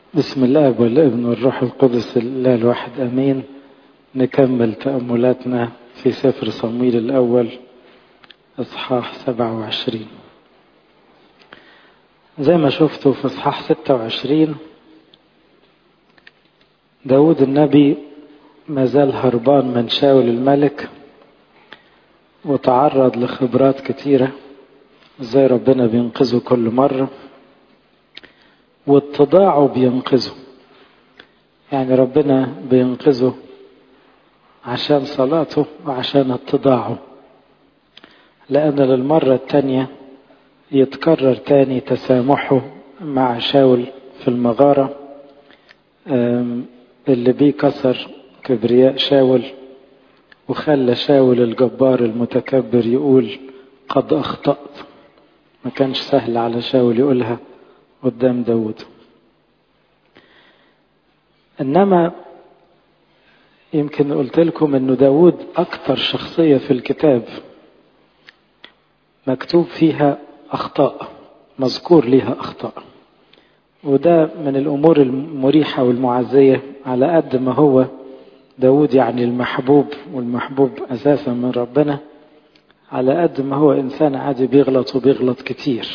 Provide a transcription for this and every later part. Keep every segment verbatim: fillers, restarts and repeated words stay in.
بسم الله والابن والروح القدس الله الواحد امين. نكمل تأملاتنا في سفر صمويل الاول اصحاح سبعة وعشرين. زي ما شفتوا في اصحاح ستة وعشرين داود النبي ما زال هربان من شاول الملك وتعرض لخبرات كتيرة ازاي ربنا بينقذه كل مرة واتضاعه بينقذه. يعني ربنا بينقذه عشان صلاته وعشان اتضاعه، لأن للمرة التانية يتكرر تاني تسامحه مع شاول في المغارة اللي بيه كسر كبرياء شاول وخلى شاول الجبار المتكبر يقول قد أخطأت. ما كانش سهل على شاول يقولها قدام داود. إنما يمكن قلت لكم إنه داود أكثر شخصية في الكتاب مكتوب فيها أخطاء، مذكور ليها أخطاء، وده من الأمور المريحة والمعزية. على قد ما هو داود يعني المحبوب والمحبوب أساسا من ربنا، على قد ما هو إنسان عادي بيغلط وبيغلط كتير.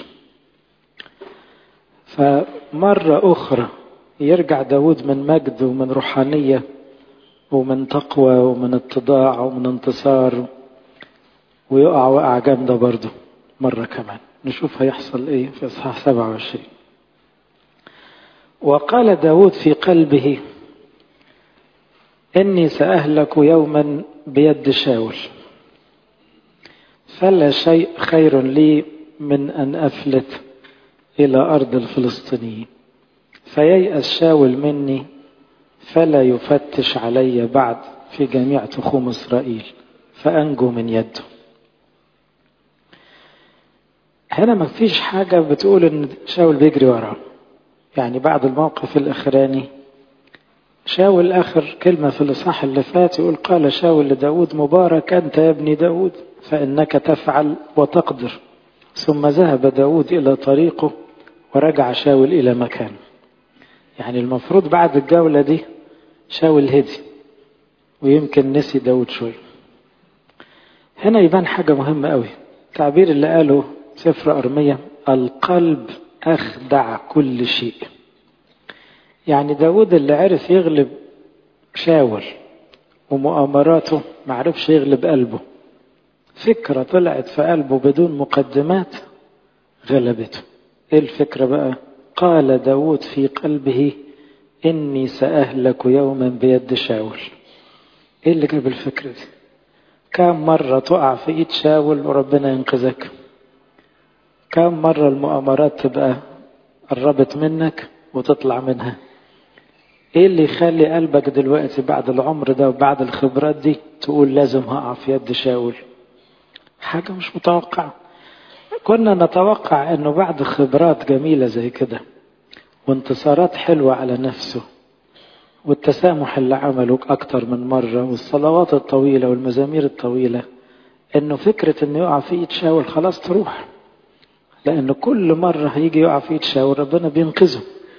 فمرة أخرى يرجع داود من مجد ومن روحانية ومن تقوى ومن اتضاع ومن انتصار ويقع وقع جامدة برضه مرة كمان. نشوف هيحصل ايه في اصحاح سبعة وعشرين. وقال داود في قلبه إني سأهلك يوما بيد شاول، فلا شيء خير لي من أن أفلت إلى أرض الفلسطينيين، فييأس شاول مني فلا يفتش علي بعد في جميع تخوم إسرائيل فأنجو من يده. هنا ما فيش حاجة بتقول إن شاول بيجري وراه. يعني بعد الموقف الأخراني شاول آخر كلمة في الإصحاح اللي فات يقول قال شاول لداود مبارك أنت يا ابن داود فإنك تفعل وتقدر. ثم ذهب داود إلى طريقه ورجع شاول إلى مكانه. يعني المفروض بعد الجولة دي شاول هدي ويمكن نسي داود شوي. هنا يبان حاجة مهمة قوي، التعبير اللي قاله سفر أرمية القلب أخدع كل شيء. يعني داود اللي عرف يغلب شاول ومؤامراته معرفش يغلب قلبه. فكرة طلعت في قلبه بدون مقدمات غلبته. ايه الفكرة بقى؟ قال داود في قلبه إني سأهلك يوما بيد شاول. ايه اللي جاب الفكرة دي؟ كم مرة تقع في ايد شاول وربنا ينقذك؟ كم مرة المؤامرات تبقى قربت منك وتطلع منها؟ ايه اللي يخلي قلبك دلوقتي بعد العمر ده وبعد الخبرات دي تقول لازم هقع في يد شاول؟ حاجة مش متوقعة. كنا نتوقع انه بعد خبرات جميلة زي كده وانتصارات حلوة على نفسه والتسامح اللي عمله اكتر من مرة والصلوات الطويلة والمزامير الطويلة، انه فكرة انه يقع في ايد شاول خلاص تروح، لانه كل مرة هيجي يقع في ايد شاول ربنا بينقذه.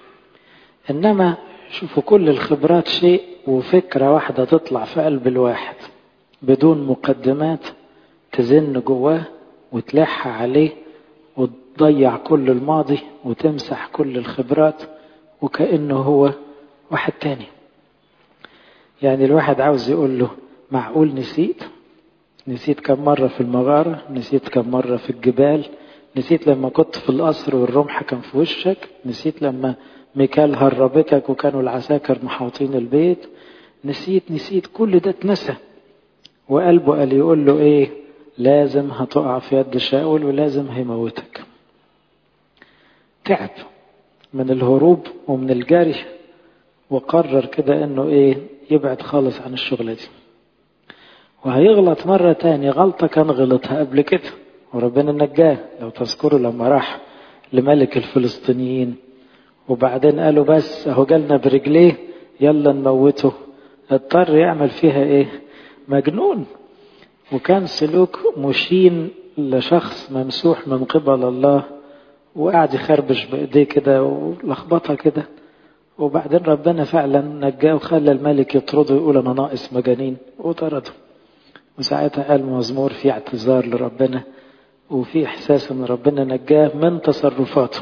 انما شوفوا كل الخبرات شيء وفكرة واحدة تطلع في قلب الواحد بدون مقدمات تزن جواه وتلح عليه وتضيع كل الماضي وتمسح كل الخبرات وكأنه هو واحد تاني. يعني الواحد عاوز يقول له معقول نسيت؟ نسيت كم مرة في المغارة؟ نسيت كم مرة في الجبال؟ نسيت لما كنت في القصر والرمح كان في وشك؟ نسيت لما ميكال هربتك وكانوا العساكر محاوطين البيت؟ نسيت نسيت كل ده اتنسى. وقلبه قال يقول له ايه؟ لازم هتقع في يد شاول ولازم هيموتك. تعب من الهروب ومن الجري وقرر كده انه ايه؟ يبعد خالص عن الشغلة دي. وهيغلط مرة تاني غلطة كان غلطها قبل كده وربنا نجاه. لو تذكروا لما راح لملك الفلسطينيين وبعدين قالوا بس اهو جالنا برجليه يلا نموته، اضطر يعمل فيها ايه؟ مجنون. وكان سلوك مشين لشخص ممسوح من قبل الله وقاعد يخربش بايديه كده ولخبطها كده وبعدين ربنا فعلا نجاه وخلى الملك يطرده ويقول أنا ناقص مجانين وطرده. وساعتها قال مزمور في اعتذار لربنا وفي إحساس أن ربنا نجاه من تصرفاته.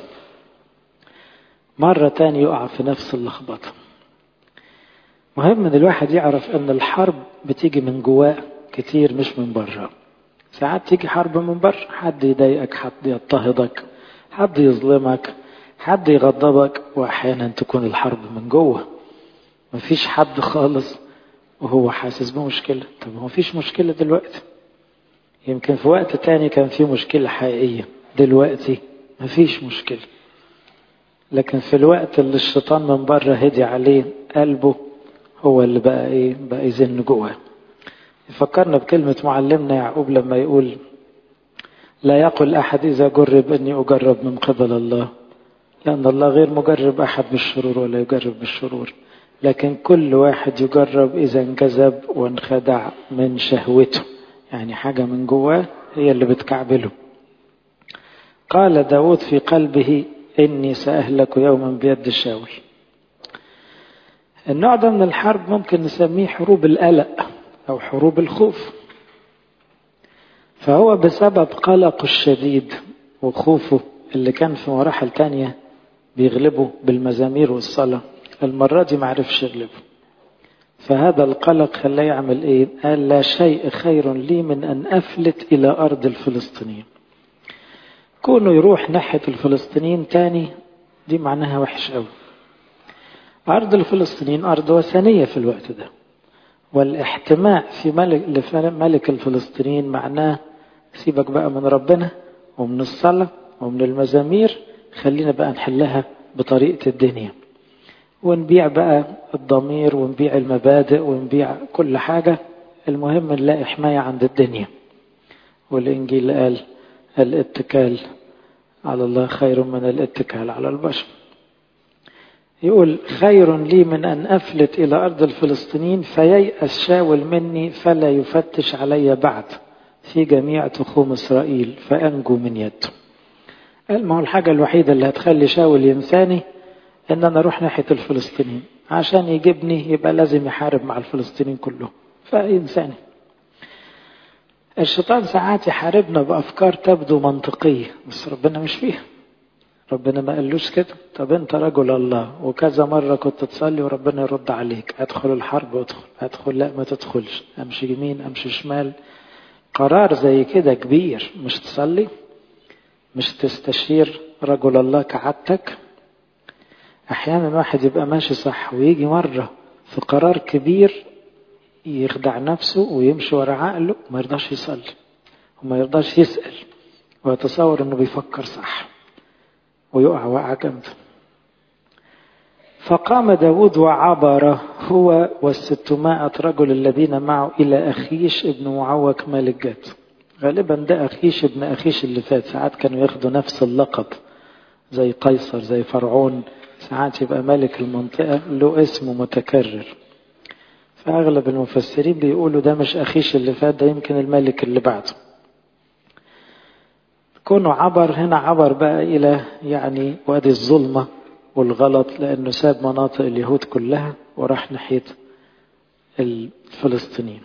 مرة تاني يقع في نفس اللخبطة. مهم أن الواحد يعرف أن الحرب بتيجي من جواه كتير مش من بره. ساعات تيجي حرب من بره، حد يضايقك، حد يضطهدك، حد يظلمك، حد يغضبك، وأحيانا تكون الحرب من جوه. مفيش حد خالص وهو حاسس بمشكلة. طب ما فيش مشكلة دلوقتي، يمكن في وقت تاني كان في مشكلة حقيقية، دلوقتي مفيش مشكلة. لكن في الوقت اللي الشيطان من بره هدي عليه قلبه هو اللي بقى ايه بقى يزن جواه. يفكرنا بكلمة معلمنا يعقوب لما يقول لا يقل أحد إذا جرب أني أجرب من قبل الله، لأن الله غير مجرب أحد بالشرور ولا يجرب بالشرور، لكن كل واحد يجرب إذا انجذب وانخدع من شهوته، يعني حاجة من جواه هي اللي بتكعبله. قال داود في قلبه إني سأهلك يوما بيد شاول. النوع ده من الحرب ممكن نسميه حروب القلق أو حروب الخوف. فهو بسبب قلقه الشديد وخوفه اللي كان في مراحل تانية بيغلبه بالمزامير والصلاة، المرة دي معرفش يغلبه. فهذا القلق خلاه يعمل ايه؟ قال لا شيء خير لي من أن أفلت إلى أرض الفلسطينيين. كونه يروح ناحية الفلسطينيين تاني دي معناها وحش قوي. أرض الفلسطينيين أرض وثنية في الوقت ده، والاحتماء في ملك, ملك الفلسطينيين معناه سيبك بقى من ربنا ومن الصلاة ومن المزامير، خلينا بقى نحلها بطريقة الدنيا ونبيع بقى الضمير ونبيع المبادئ ونبيع كل حاجة، المهم نلاقي حماية عند الدنيا. والإنجيل قال الاتكال على الله خير من الاتكال على البشر. يقول خير لي من أن أفلت إلى أرض الفلسطينيين فييأس شاول مني فلا يفتش علي بعد في جميع تخوم إسرائيل فأنجو من يده. قال ما هو الحاجة الوحيدة اللي هتخلي شاول ينساني إن أنا أروح ناحية الفلسطينيين، عشان يجيبني يبقى لازم يحارب مع الفلسطينيين كلهم فينساني. الشيطان ساعات يحاربنا بأفكار تبدو منطقية بس ربنا مش فيها. ربنا ما قالوش كده. طب انت رجل الله وكذا مرة كنت تصلي وربنا يرد عليك، ادخل الحرب ادخل، ادخل لا ما تدخلش، امشي يمين امشي شمال. قرار زي كده كبير، مش تصلي، مش تستشير رجل الله كعادتك. احيانا واحد يبقى ماشي صح ويجي مرة في قرار كبير يخدع نفسه ويمشي ورا عقله وما يرضاش يصلي وما يرضاش يسأل ويتصور انه بيفكر صح ويقع وقع جامد. فقام داود وعبر هو والستمائة رجل الذين معه إلى أخيش ابن معوك ملك جات. غالبا ده أخيش ابن أخيش اللي فات، ساعات كانوا ياخدوا نفس اللقب زي قيصر زي فرعون، ساعات يبقى ملك المنطقة له اسم متكرر. فأغلب المفسرين بيقولوا ده مش أخيش اللي فات، ده يمكن الملك اللي بعده. كونه عبر هنا عبر بقى إلى يعني وادي الظلمة والغلط، لأنه ساب مناطق اليهود كلها وراح ناحية الفلسطينيين.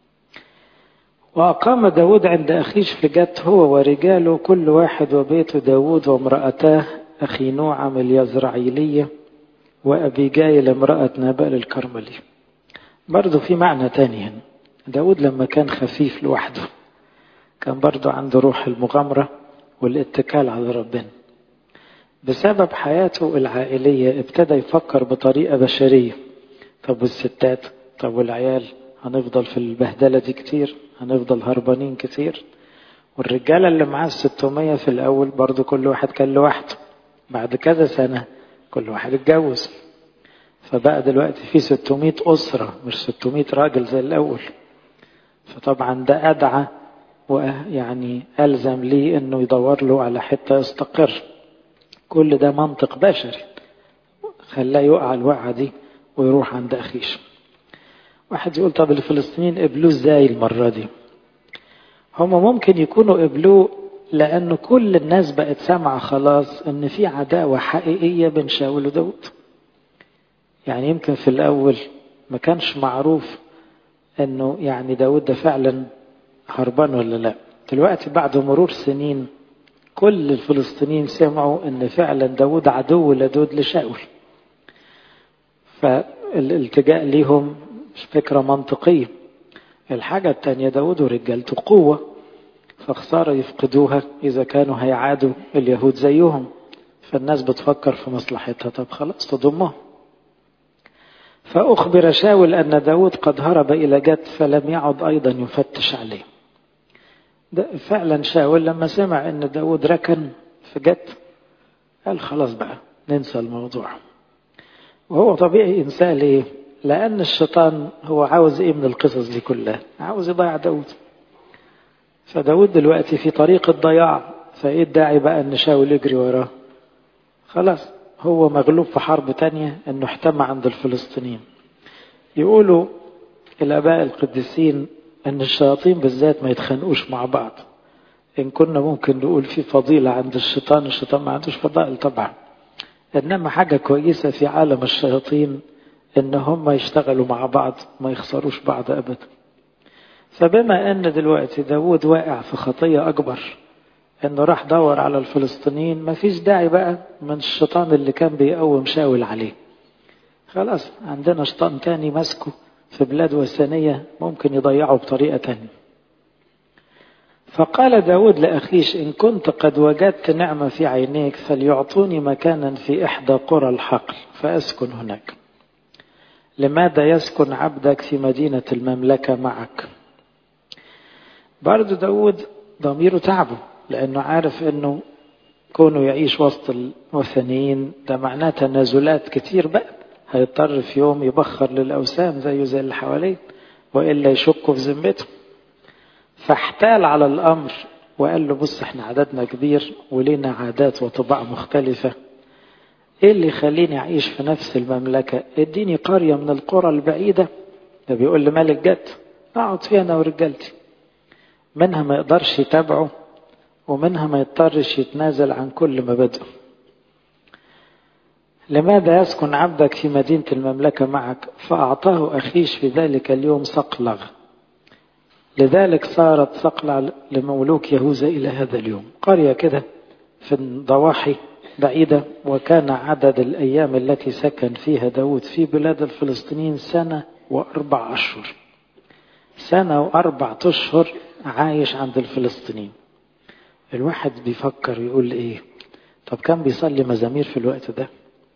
وأقام داود عند أخيش في جت هو ورجاله كل واحد وبيت داود وامرأتاه أخي نوعم اليزرعيلية وأبيجايل امرأة نابال الكرملي. برضو في معنى تاني هنا. داود لما كان خفيف لوحده كان برضو عنده روح المغامرة والاتكال على ربنا. بسبب حياته العائلية ابتدى يفكر بطريقة بشرية. طب والستات، طب والعيال، هنفضل في البهدلة دي كتير، هنفضل هربانين كتير. والرجالة اللي معاه الستمية في الأول برضو كل واحد كان لوحده، بعد كذا سنة كل واحد اتجوز، فبقى دلوقتي في ستمية أسرة مش ستمية راجل زي الأول. فطبعا ده أدعى ويعني ألزم ليه أنه يدور له على حتة يستقر. كل ده منطق بشري خلاه يقع الوقعة دي ويروح عند أخيش. واحد يقول طب الفلسطينيين قبلوه ازاي المرة دي؟ هم ممكن يكونوا قبلوه لأنه كل الناس بقت سامعة خلاص أن في عداوة حقيقية بين شاول وداود. يعني يمكن في الأول ما كانش معروف أنه يعني داود ده فعلا هربان ولا لا. دلوقتي بعد مرور سنين كل الفلسطينيين سمعوا أن فعلا داود عدو لدود لشاول، فالالتجاء ليهم مش فكرة منطقية. الحاجة التانية داود ورجالته قوة، فخسارة يفقدوها إذا كانوا هيعادوا اليهود زيهم، فالناس بتفكر في مصلحتها، طب خلاص تضمهم. فأخبر شاول أن داود قد هرب إلى جت فلم يعد أيضا يفتش عليه. فعلا شاول لما سمع أن داود ركن في جت قال خلاص بقى ننسى الموضوع. وهو طبيعي إنسان ليه؟ لأن الشيطان هو عاوز إيه من القصص دي كلها؟ عاوز يضيع داود. فداود دلوقتي في طريق الضياع، فإيه الداعي بقى أن شاول يجري وراه؟ خلاص هو مغلوب في حرب تانية أنه احتمى عند الفلسطينيين. يقولوا الآباء القديسين أن الشياطين بالذات ما يتخانقوش مع بعض. إن كنا ممكن نقول في فضيلة عند الشيطان، الشيطان ما عندوش فضائل طبعا، إنما حاجة كويسة في عالم الشياطين إن هم يشتغلوا مع بعض ما يخسروش بعض أبدا. فبما أن دلوقتي داود واقع في خطية أكبر إنه راح دور على الفلسطينيين، ما فيش داعي بقى من الشيطان اللي كان بيقوم شاول عليه. خلاص عندنا شيطان تاني مسكه في بلاد وثنية ممكن يضيعه بطريقة تانية. فقال داود لأخيش إن كنت قد وجدت نعمة في عينيك فليعطوني مكانا في إحدى قرى الحقل فأسكن هناك. لماذا يسكن عبدك في مدينة المملكة معك؟ برضو داود ضميره تعبه، لأنه عارف أنه كونه يعيش وسط الوثنيين ده معناه تنازلات كتير بقى، هيضطر في يوم يبخر للأوثان زيه زي اللي حواليه وإلا يشكوا في ذمته. فاحتال على الأمر وقال له بص احنا عددنا كبير ولينا عادات وطباع مختلفة، ايه اللي يخليني اعيش في نفس المملكة؟ اديني قرية من القرى البعيدة، ده بيقول لملك جت اقعد فيها انا ورجالتي، منها ما يقدرش يتابعه ومنها ما يضطرش يتنازل عن كل مبادئه. لماذا يسكن عبدك في مدينة المملكة معك؟ فأعطاه أخيش في ذلك اليوم صقلغ، لذلك صارت صقلع لمملوك يهوذا إلى هذا اليوم، قرية كده في الضواحي بعيدة. وكان عدد الأيام التي سكن فيها داود في بلاد الفلسطينيين سنة وأربع أشهر. سنة وأربع أشهر عايش عند الفلسطينيين. الواحد بيفكر يقول إيه؟ طب كان بيصلي مزامير في الوقت ده؟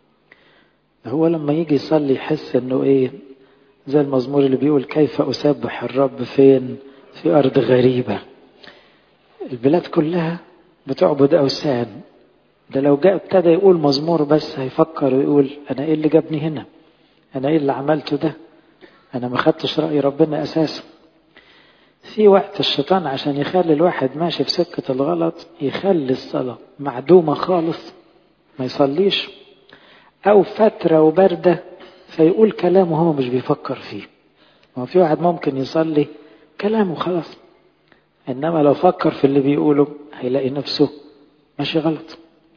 هو لما يجي يصلي يحس إنه إيه؟ زي المزمور اللي بيقول كيف أسبح الرب فين؟ في أرض غريبة. البلاد كلها بتعبد أوثان، ده لو جاء ابتدى يقول مزمور بس هيفكر ويقول أنا إيه اللي جابني هنا؟ أنا إيه اللي عملته ده؟ أنا ما خدتش رأي ربنا أساسا. في وقت الشيطان عشان يخلي الواحد ماشي في سكة الغلط يخلي الصلاة معدومة خالص ما يصليش، أو فترة وبردة فيقول كلامه هو مش بيفكر فيه. ما في واحد ممكن يصلي كلامه خلاص، إنما لو فكر في اللي بيقوله هيلاقي نفسه ماشي غلط.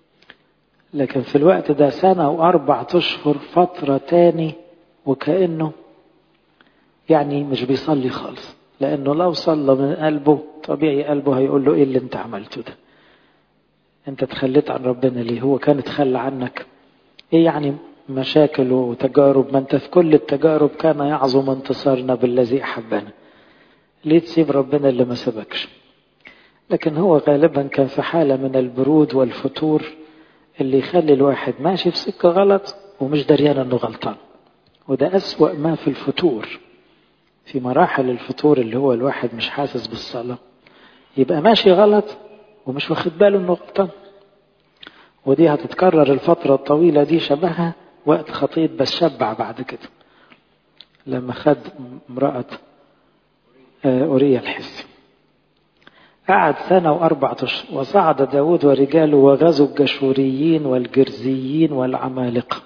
لكن في الوقت ده سنة وأربعة أشهر فترة تاني وكأنه يعني مش بيصلي خالص، لأنه لو صلى من قلبه طبيعي قلبه هيقول له إيه اللي انت عملته ده؟ انت تخليت عن ربنا ليه؟ هو كان تخلى عنك؟ إيه يعني مشاكل وتجارب؟ ما انت في كل التجارب كان يعظم انتصارنا بالذي أحبنا. ليه تسيب ربنا اللي ما سبكش؟ لكن هو غالبا كان في حالة من البرود والفتور اللي يخلي الواحد ماشي في سكة غلط ومش دريان انه غلطان. وده أسوأ ما في الفتور، في مراحل الفتور اللي هو الواحد مش حاسس بالصلاة يبقى ماشي غلط ومش واخد باله انه غلطان. ودي هتتكرر الفترة الطويلة دي شبهها وقت خطية بس شبع بعد كده لما خد امرأة أوريا الحسي. قعد سنة وأربعة أشهر. وصعد داود ورجاله وغزوا الجشوريين والجرزيين والعمالقة.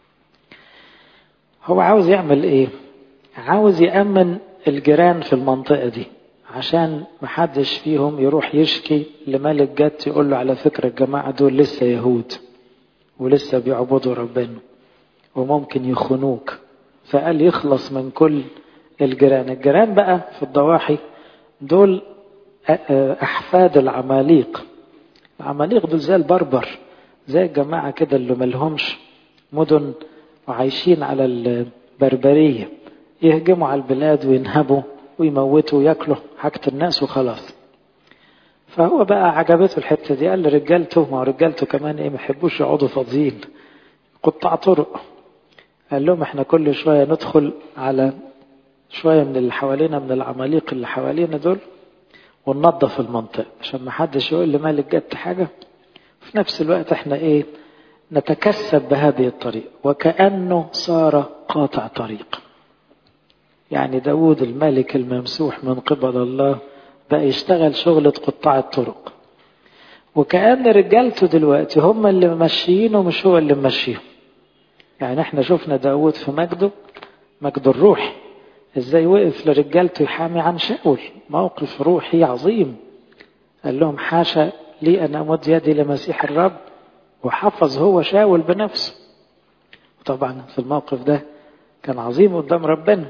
هو عاوز يعمل ايه؟ عاوز يأمن الجيران في المنطقة دي عشان محدش فيهم يروح يشكي لملك جت يقول له على فكرة الجماعة دول لسه يهود ولسه بيعبدوا ربنا وممكن يخونوك، فقال يخلص من كل الجيران. الجيران بقى في الضواحي دول أحفاد العماليق. العماليق دول زي البربر، زي الجماعة كده اللي ملهمش مدن وعايشين على البربرية، يهجموا على البلاد وينهبوا ويموتوا ويأكلوا حاجة الناس وخلاص. فهو بقى عجبته الحتة دي، قال لرجالته، ما رجالته كمان ايه، ما يحبوش يقعدوا فاضيين، قطاع طرق. قال لهم احنا كل شوية ندخل على شوية من اللي حوالينا، من العماليق اللي حوالينا دول، وننظف المنطقة عشان ما حدش يقول لمالك جت حاجة. في نفس الوقت احنا ايه، نتكسب بهذه الطريقة، وكأنه صار قاطع طريق. يعني داود الملك الممسوح من قبل الله بقى يشتغل شغلة قطاع الطرق، وكأن رجالته دلوقتي هم اللي ممشيينه مش هو اللي ممشيهم. يعني احنا شفنا داود في مجده، مجد الروح، ازاي وقف لرجالته يحامي عن شاول، موقف روحي عظيم. قال لهم حاشا لي أن أمد يدي لمسيح الرب، وحفظ هو شاول بنفسه. طبعا في الموقف ده كان عظيم قدام ربنا.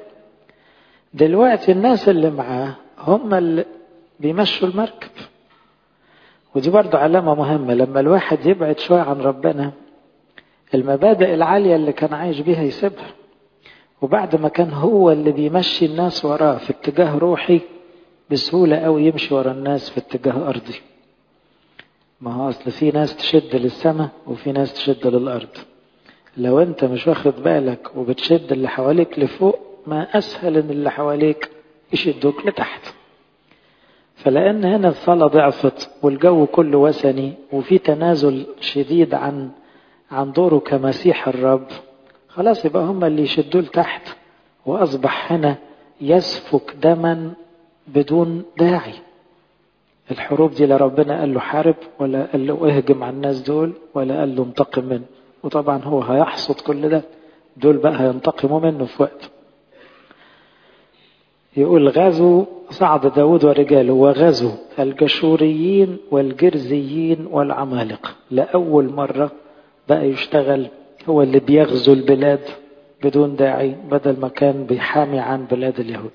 دلوقتي الناس اللي معاه هم اللي بيمشوا المركب، ودي برضو علامة مهمة. لما الواحد يبعد شوية عن ربنا، المبادئ العالية اللي كان عايش بيها يسيبها، وبعد ما كان هو اللي بيمشي الناس وراه في اتجاه روحي، بسهولة أو يمشي ورا الناس في اتجاه أرضي. ما هو أصل في ناس تشد للسماء وفي ناس تشد للأرض. لو أنت مش واخد بالك وبتشد اللي حواليك لفوق، ما أسهل أن اللي حواليك يشدوك لتحت. فلأن هنا الصلاة ضعفت والجو كله وثني، وفي تنازل شديد عن عن دوره كمسيح الرب، خلاص يبقى هم اللي يشدوه لتحت، وأصبح هنا يسفك دما بدون داعي. الحروب دي لا ربنا قال له حارب، ولا قال له اهجم على الناس دول، ولا قال له انتقم منه. وطبعا هو هيحصد كل ده، دول بقى هينتقموا منه في وقت. يقول غزوا، صعد داود ورجاله وغزوا الجشوريين والجرزيين والعمالقة. لأول مرة بقى يشتغل هو اللي بيغزو البلاد بدون داعي، بدل ما كان بيحامي عن بلاد اليهود.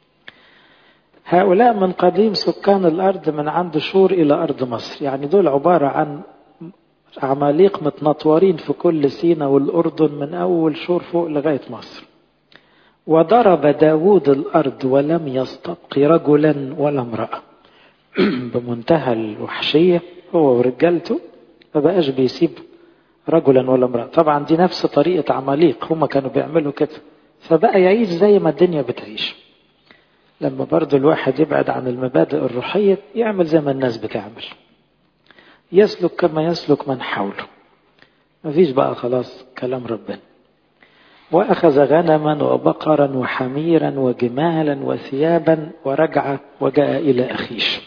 هؤلاء من قديم سكان الأرض من عند شور إلى أرض مصر. يعني دول عبارة عن عماليق متنطورين في كل سينا والأردن، من أول شور فوق لغاية مصر. وضرب داود الأرض ولم يستبق رجلا ولا امرأة. بمنتهى الوحشية هو ورجالته، ما بقاش بيسيب رجلا ولا امرأة. طبعا دي نفس طريقة عماليق، هم كانوا بيعملوا كده، فبقى يعيش زي ما الدنيا بتعيش. لما برضو الواحد يبعد عن المبادئ الروحية، يعمل زي ما الناس بتعمل، يسلك كما يسلك من حوله. مفيش بقى خلاص كلام ربنا. وأخذ غنما وبقرا وحميرا وجمالا وثيابا ورجع وجاء إلى أخيش.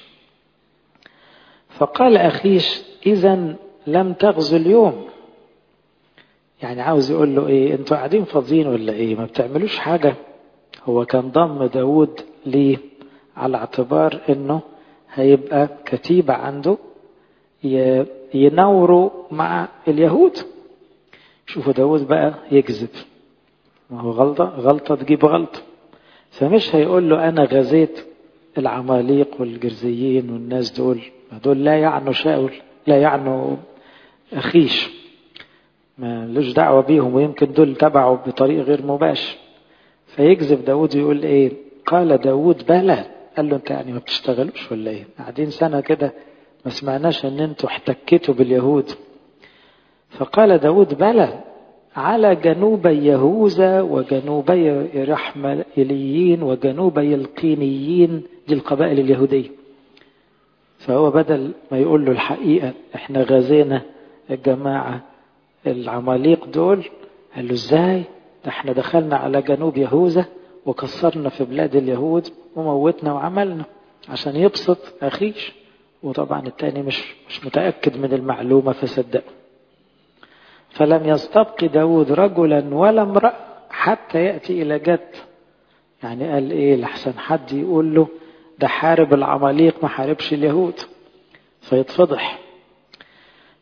فقال أخيش إذن لم تغزو اليوم. يعني عاوز يقول له إيه، أنتوا قاعدين فاضيين ولا إيه، ما بتعملوش حاجة. هو كان ضم داود ليه على اعتبار أنه هيبقى كتيبة عنده ينوروا مع اليهود. شوفوا داود بقى يكذب، ما هو غلطة غلطة تجيب غلطة. فمش هيقول له أنا غزيت العماليق والجرزيين والناس دول، دول لا يعنوا شاول، لا يعنوا أخيش، ما لوش دعوة بيهم، ويمكن دول تبعوا بطريق غير مباشر. فيكذب داود يقول إيه، قال داود بلى. قال له أنت يعني ما بتشتغلوش ولا إيه، قاعدين سنة كده ما سمعناش أن أنتوا احتكيتوا باليهود. فقال داود بلى على جنوبي يهوذا وجنوبي رحمليين وجنوبي القينيين، دي القبائل اليهودية. فهو بدل ما يقول له الحقيقة احنا غزينا الجماعة العماليق دول، قال له ازاي، ده احنا دخلنا على جنوب يهوذا وكسرنا في بلاد اليهود وموتنا وعملنا، عشان يبسط أخيش. وطبعا التاني مش مش متأكد من المعلومة فصدقه. فلم يستبق داود رجلا ولا امرأة حتى يأتي إلى جد. يعني قال إيه، لحسن حد يقول له ده حارب العماليق ما حاربش اليهود، فيتفضح.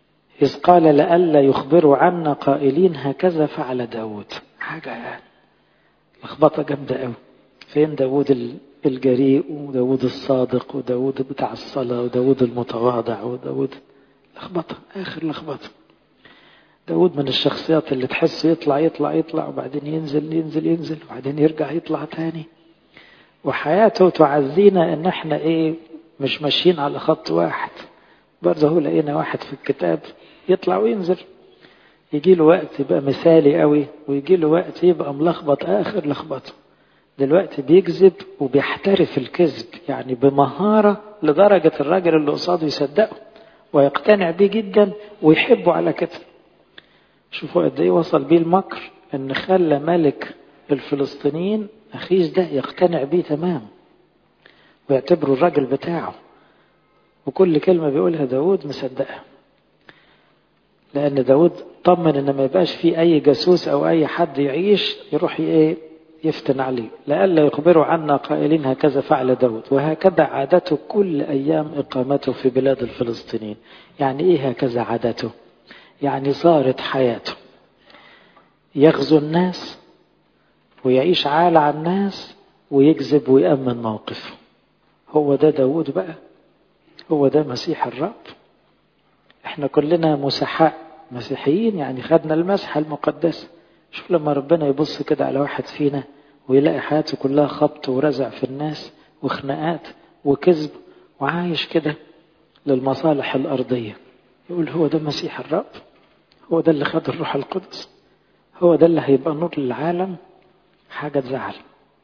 إذ قال لئلا يخبروا عنا قائلين هكذا فعل داود. حاجة لخبطة جامدة قوي. فين داود الجريء وداود الصادق وداود بتاع الصلاة وداود المتواضع وداود لخبطة، آخر لخبطة. داود من الشخصيات اللي تحس يطلع يطلع يطلع وبعدين ينزل ينزل ينزل وبعدين يرجع يطلع تاني، وحياته تعزينا ان احنا ايه مش ماشيين على خط واحد. برضه هو لقينا واحد في الكتاب يطلع وينزل، يجي له وقت يبقى مثالي قوي ويجي له وقت يبقى ملخبط آخر لخبطه. دلوقتي بيكذب وبيحترف الكذب يعني بمهارة لدرجة الراجل اللي قصاده يصدقه ويقتنع بيه جدا ويحبه على كده. شوفوا قد ايه وصل بيه المكر ان خلى ملك الفلسطينيين أخيش ده يقتنع بيه تمام ويعتبره الراجل بتاعه، وكل كلمة بيقولها داود مصدقها، لأن داود طمن إن ما يبقاش فيه أي جاسوس أو أي حد يعيش يروح إيه يفتن عليه. لئلا يخبروا عنا قائلين هكذا فعل داود وهكذا عادته كل أيام إقامته في بلاد الفلسطينيين. يعني إيه هكذا عادته؟ يعني صارت حياته يغزو الناس ويعيش عال على الناس ويكذب ويأمن موقفه. هو ده داود بقى، هو ده مسيح الرب. احنا كلنا مسحاء مسيحيين، يعني خدنا المسحة المقدسة. شوف لما ربنا يبص كده على واحد فينا ويلاقي حياته كلها خبط ورزع في الناس وخناقات وكذب وعايش كده للمصالح الأرضية، يقول هو ده مسيح الرب، هو ده اللي خد الروح القدس، هو ده اللي هيبقى نور للعالم. حاجة تزعل.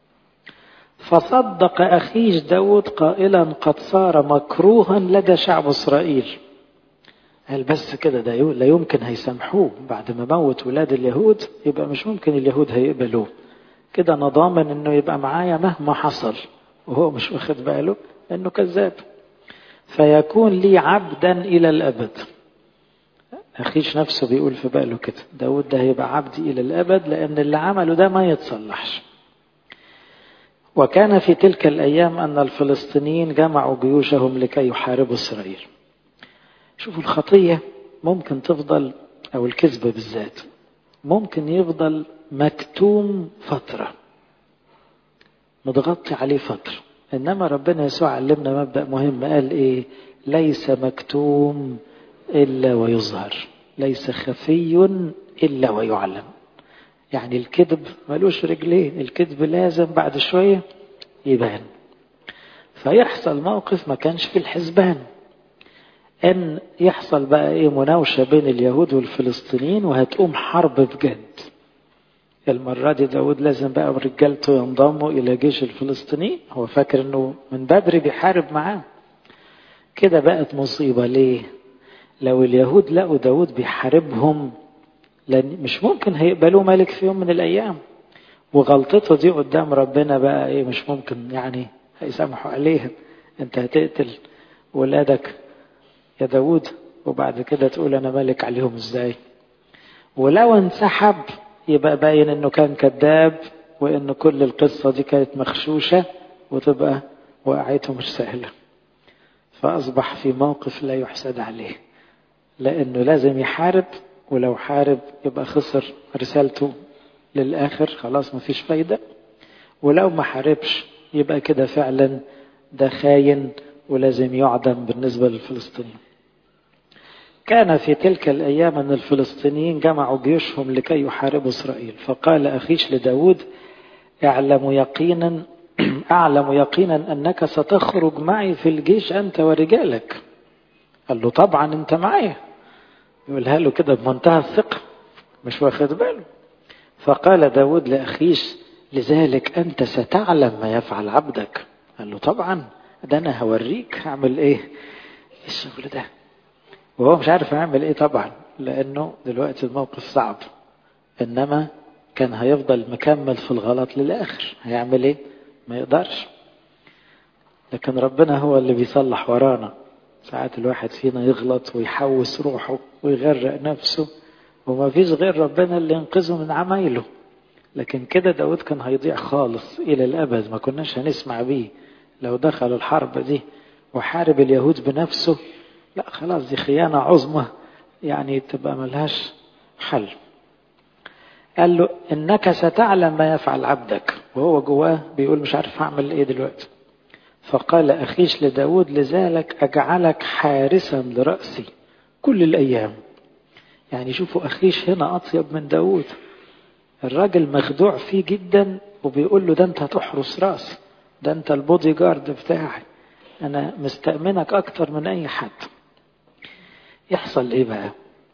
فصدق أخيش داود قائلا قد صار مكروها لدى شعب إسرائيل. قال بس كده ده لا يمكن هيسامحوه بعد ما موت ولاد اليهود، يبقى مش ممكن اليهود هيقبلوه كده. أنا ضامن إنه يبقى معايا مهما حصل، وهو مش واخد باله إنه كذاب. فيكون لي عبدا إلى الأبد. أخيش نفسه بيقول في باله كده داود ده هيبقى عبدي إلى الأبد، لأن اللي عمله ده ما يتصلحش. وكان في تلك الأيام أن الفلسطينيين جمعوا جيوشهم لكي يحاربوا إسرائيل. شوفوا الخطية ممكن تفضل، أو الكذب بالذات ممكن يفضل مكتوم فترة متغطي عليه فترة، إنما ربنا يسوع علمنا مبدأ مهم. قال إيه؟ ليس مكتوم إلا ويظهر، ليس خفي إلا ويعلم. يعني الكذب ملوش رجلين، الكذب لازم بعد شوية يبان. فيحصل موقف ما كانش في الحسبان، ان يحصل بقى ايه مناوشة بين اليهود والفلسطينيين وهتقوم حرب بجد. المرة دي داود لازم بقى ورجالته ينضموا الى جيش الفلسطيني. هو فاكر انه من بدري بيحارب معاه. كده بقت مصيبة. ليه؟ لو اليهود لقوا داود بيحاربهم لأن مش ممكن هيقبلوا ملك في يوم من الأيام، وغلطته دي قدام ربنا بقى إيه مش ممكن يعني هيسامحوا عليها. أنت هتقتل ولادك يا داود وبعد كده تقول أنا ملك عليهم إزاي؟ ولو انسحب يبقى باين إنه كان كذاب وإنه كل القصة دي كانت مخشوشة وتبقى وقعته مش سهلة. فأصبح في موقف لا يحسد عليه، لأنه لازم يحارب، ولو حارب يبقى خسر رسالته للآخر، خلاص مفيش فايدة. ولو ما حاربش يبقى كده فعلا ده خاين ولازم يعدم بالنسبة للفلسطينيين. كان في تلك الأيام أن الفلسطينيين جمعوا جيوشهم لكي يحاربوا إسرائيل. فقال أخيش لداود أعلم يقينا أعلم يقينا أنك ستخرج معي في الجيش أنت ورجالك. قال له طبعا أنت معايا. يقولها له كده بمنتهى الثقة مش واخد باله. فقال داود لأخيش لذلك أنت ستعلم ما يفعل عبدك. قال له طبعا ده أنا هوريك هعمل إيه الشغل ده. وهو مش عارف هعمل إيه طبعا، لأنه دلوقتي الموقف صعب، إنما كان هيفضل مكمل في الغلط للآخر. هيعمل إيه؟ ما يقدرش. لكن ربنا هو اللي بيصلح ورانا. ساعات الواحد فينا يغلط ويحوس روحه ويغرق نفسه وما فيش غير ربنا اللي ينقذه من عمايله. لكن كده داود كان هيضيع خالص إلى الأبد، ما كناش هنسمع بيه. لو دخل الحرب دي وحارب اليهود بنفسه، لا خلاص دي خيانة عظمى يعني تبقى ملهاش حل. قال له إنك ستعلم ما يفعل عبدك، وهو جواه بيقول مش عارف هعمل إيه دلوقتي. فقال أخيش لداود لذلك أجعلك حارسا لرأسي كل الأيام. يعني شوفوا أخيش هنا أطيب من داود، الراجل مخدوع فيه جدا وبيقول له ده أنت هتحرس رأس، ده أنت البودي جارد بتاعي، أنا مستأمنك أكتر من أي حد. يحصل إيه بقى؟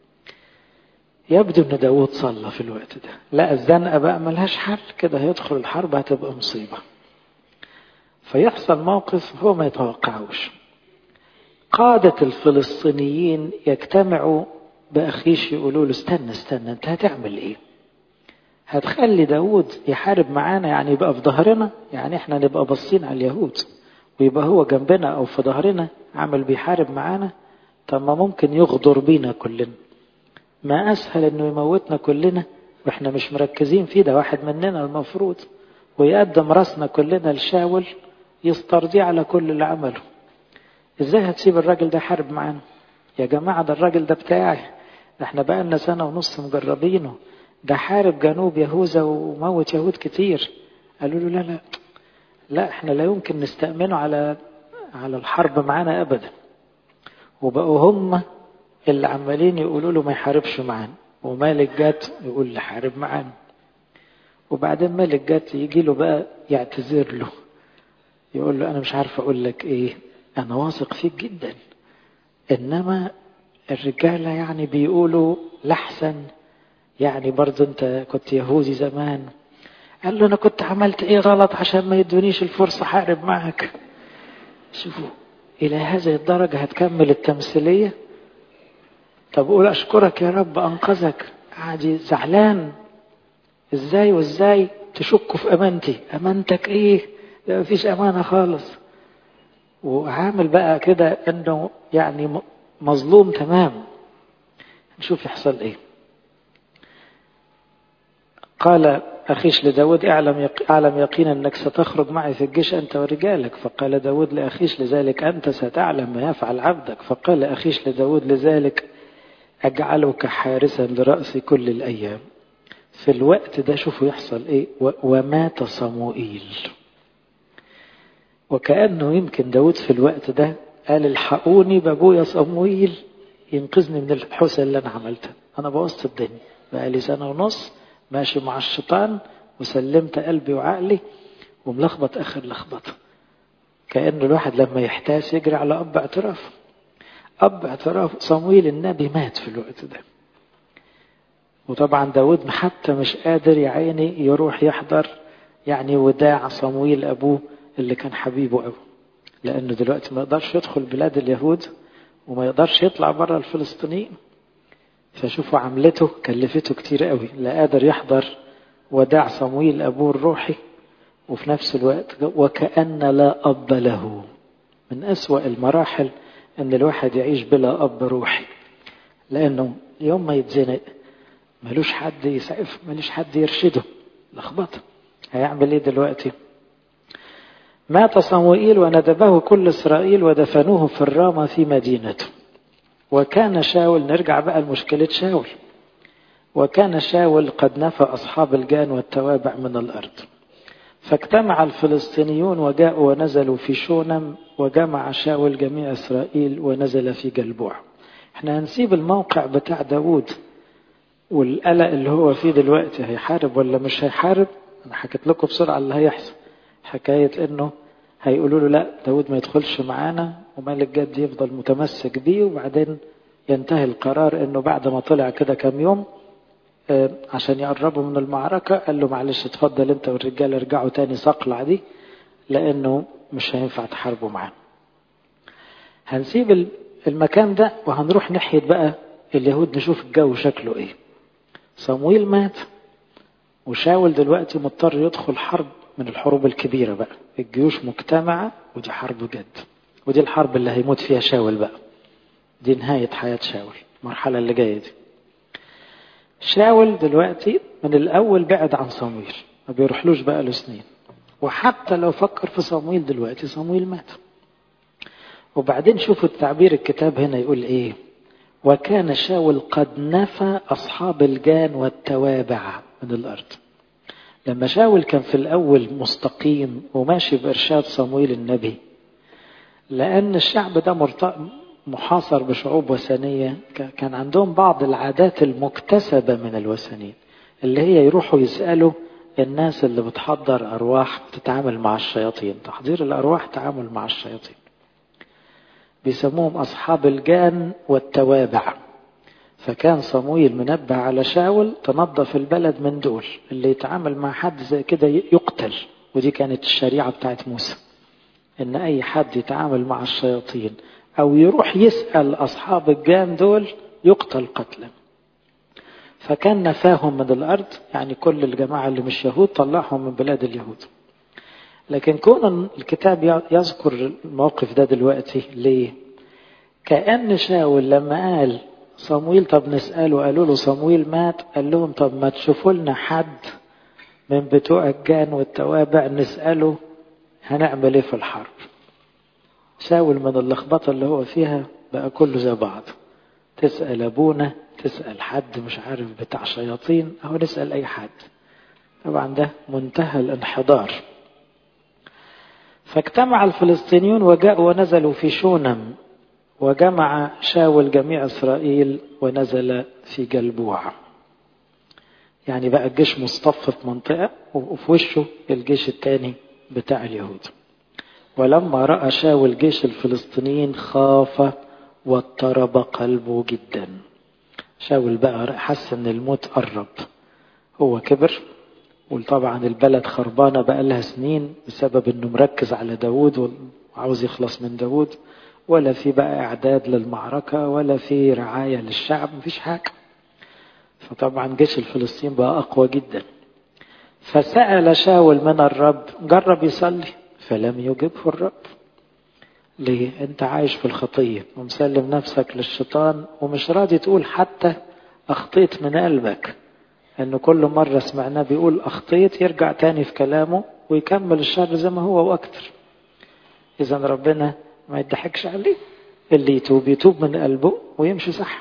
يبدو أن داود صلى في الوقت ده، لا الزنقة بقى ملهاش حل كده، هيدخل الحرب هتبقى مصيبة. فيحصل موقف هو ما يتوقعوش. قادة الفلسطينيين يجتمعوا بأخيش يقولوا له استنى استنى انت هتعمل ايه؟ هتخلي داود يحارب معانا يعني يبقى في ظهرنا؟ يعني احنا نبقى باصين على اليهود ويبقى هو جنبنا او في ظهرنا عمل بيحارب معانا؟ طب ما ممكن يغدر بينا كلنا، ما اسهل انه يموتنا كلنا واحنا مش مركزين فيه، ده واحد مننا المفروض، ويقدم راسنا كلنا لشاول يسترضي على كل اللي عمله. ازاي هتسيب الراجل ده حارب معانا؟ يا جماعة ده الراجل ده بتاعي، ده احنا بقى لنا سنة ونص مجربينه، ده حارب جنوب يهوذا وموت يهود كتير. قالوا له لا لا لا احنا لا يمكن نستأمنه على على الحرب معانا ابدا. وبقوا هم اللي عمالين يقولوا له ما يحاربش معانا، ومالك جات يقول لي حارب معانا، وبعدين مالك جات يجي له بقى يعتذر له يقول له انا مش عارف اقول لك ايه، انا واثق فيك جدا، انما الرجالة يعني بيقولوا لحسن، يعني برضو انت كنت يهودي زمان. قال له انا كنت عملت ايه غلط عشان ما يدونيش الفرصة حارب معك؟ شوفوا الى هذه الدرجة هتكمل التمثيلية. طب قول اشكرك يا رب انقذك، عادي زعلان ازاي وازاي تشكوا في امانتي؟ امانتك ايه؟ ده مفيش امانة خالص. وعامل بقى كده انه يعني مظلوم تمام. نشوف يحصل ايه. قال أخيش لداود اعلم يق... اعلم يقينا أنك ستخرج معي في الجيش أنت ورجالك. فقال داود لأخيش لذلك أنت ستعلم ما يفعل عبدك. فقال أخيش لداود لذلك أجعلك حارسا لرأسي كل الأيام. في الوقت ده شوفوا يحصل إيه. و... ومات صموئيل. وكأنه يمكن داود في الوقت ده قال الحقوني بابويا صموئيل ينقذني من الحوسة اللي أنا عملتها، أنا بوظت الدنيا بقى لي سنة ونص ماشي مع الشيطان وسلمت قلبي وعقلي وملخبط آخر لخبطة. كأن الواحد لما يحتاس يجري على أب اعتراف. أب اعتراف صموئيل النبي مات في الوقت ده. وطبعا داود حتى مش قادر يا عيني يروح يحضر يعني وداع صموئيل أبوه اللي كان حبيبه أبوه، لأنه دلوقتي ما يقدرش يدخل بلاد اليهود وما يقدرش يطلع برا الفلسطينيين. فشوفوا عملته كلفته كتير قوي، لا قادر يحضر وداع صموئيل أبوه الروحي، وفي نفس الوقت وكأن لا أب له. من أسوأ المراحل أن الواحد يعيش بلا أب روحي، لأنه يوم ما يتزنق ملوش حد يسعف، ملوش حد يرشده، لخبطه. هيعمل ايه دلوقتي؟ مات صموئيل وندبه كل إسرائيل ودفنوه في الرامة في مدينته. وكان شاول، نرجع بقى لمشكلة شاول، وكان شاول قد نفى أصحاب الجان والتوابع من الأرض. فاجتمع الفلسطينيون وجاءوا ونزلوا في شونم، وجمع شاول جميع إسرائيل ونزل في جلبوع. احنا هنسيب الموقع بتاع داود والقلق اللي هو فيه دلوقتي، هيحارب ولا مش هيحارب. انا حكيت لكم بسرعة اللي هيحصل، حكاية انه هيقولوا له لا داود ما يدخلش معانا ومالك جد يفضل متمسك بيه، وبعدين ينتهي القرار انه بعد ما طلع كده كم يوم عشان يقربوا من المعركة قال له معلش اتفضل انت والرجال ارجعوا تاني صقلع دي لانه مش هينفع تحاربوا معانا. هنسيب المكان ده وهنروح ناحية بقى اليهود نشوف الجو شكله ايه. صموئيل مات وشاول دلوقتي مضطر يدخل حرب من الحروب الكبيرة بقى، الجيوش مجتمعة ودي حرب جد، ودي الحرب اللي هيموت فيها شاول بقى، دي نهاية حياة شاول المرحلة اللي جاية دي. شاول دلوقتي من الأول بعد عن صموئيل، ما بيروحلوش بقى له سنين، وحتى لو فكر في صموئيل دلوقتي صموئيل مات. وبعدين شوفوا التعبير الكتاب هنا يقول ايه، وكان شاول قد نفى أصحاب الجان والتوابع من الأرض. لما شاول كان في الأول مستقيم وماشي بإرشاد صمويل النبي، لأن الشعب ده محاصر بشعوب وثنية، كان عندهم بعض العادات المكتسبة من الوثنيين، اللي هي يروحوا يسألوا الناس اللي بتحضر أرواح بتتعامل مع الشياطين. تحضير الأرواح تعامل مع الشياطين، بيسموهم أصحاب الجان والتوابع. فكان صمويل منبه على شاول تنظف البلد من دول، اللي يتعامل مع حد زي كده يقتل. ودي كانت الشريعة بتاعت موسى، إن أي حد يتعامل مع الشياطين أو يروح يسأل أصحاب الجان دول يقتل قتلا. فكان نفاهم من الأرض، يعني كل الجماعة اللي مش يهود طلعهم من بلاد اليهود. لكن كون الكتاب يذكر الموقف ده دلوقتي ليه؟ كأن شاول لما قال صمويل طب نسأله، قالوا له صمويل مات، قال لهم طب ما تشوفوا لنا حد من بتوع الجان والتوابع نسأله هنعمل ايه في الحرب. شاول من اللخبطة اللي هو فيها بقى كله زي بعض، تسأل أبونا، تسأل حد مش عارف بتاع شياطين، أو نسأل أي حد. طبعا ده منتهى الانحدار. فاجتمع الفلسطينيون وجاءوا ونزلوا في شونم، وجمع شاول جميع إسرائيل ونزل في جلبوع. يعني بقى الجيش مصطف في منطقة وفي وشه الجيش الثاني بتاع اليهود. ولما رأى شاول جيش الفلسطينيين خاف واضطرب قلبه جدا. شاول بقى حس ان الموت قرب، هو كبر، وطبعا البلد خربانة بقى لها سنين بسبب انه مركز على داود وعاوز يخلص من داود، ولا في بقى اعداد للمعركة ولا في رعاية للشعب، مفيش حاجة. فطبعا جيش الفلسطين بقى اقوى جدا. فسأل شاول من الرب، جرب يصلي فلم يجبه الرب. ليه؟ انت عايش في الخطية ومسلم نفسك للشيطان ومش راضي تقول حتى اخطيت من قلبك. انه كل مرة سمعناه بيقول اخطيت يرجع تاني في كلامه ويكمل الشر زي ما هو واكتر. اذا ربنا ما يضحكش عليه، اللي يتوب يتوب من قلبه ويمشي صح.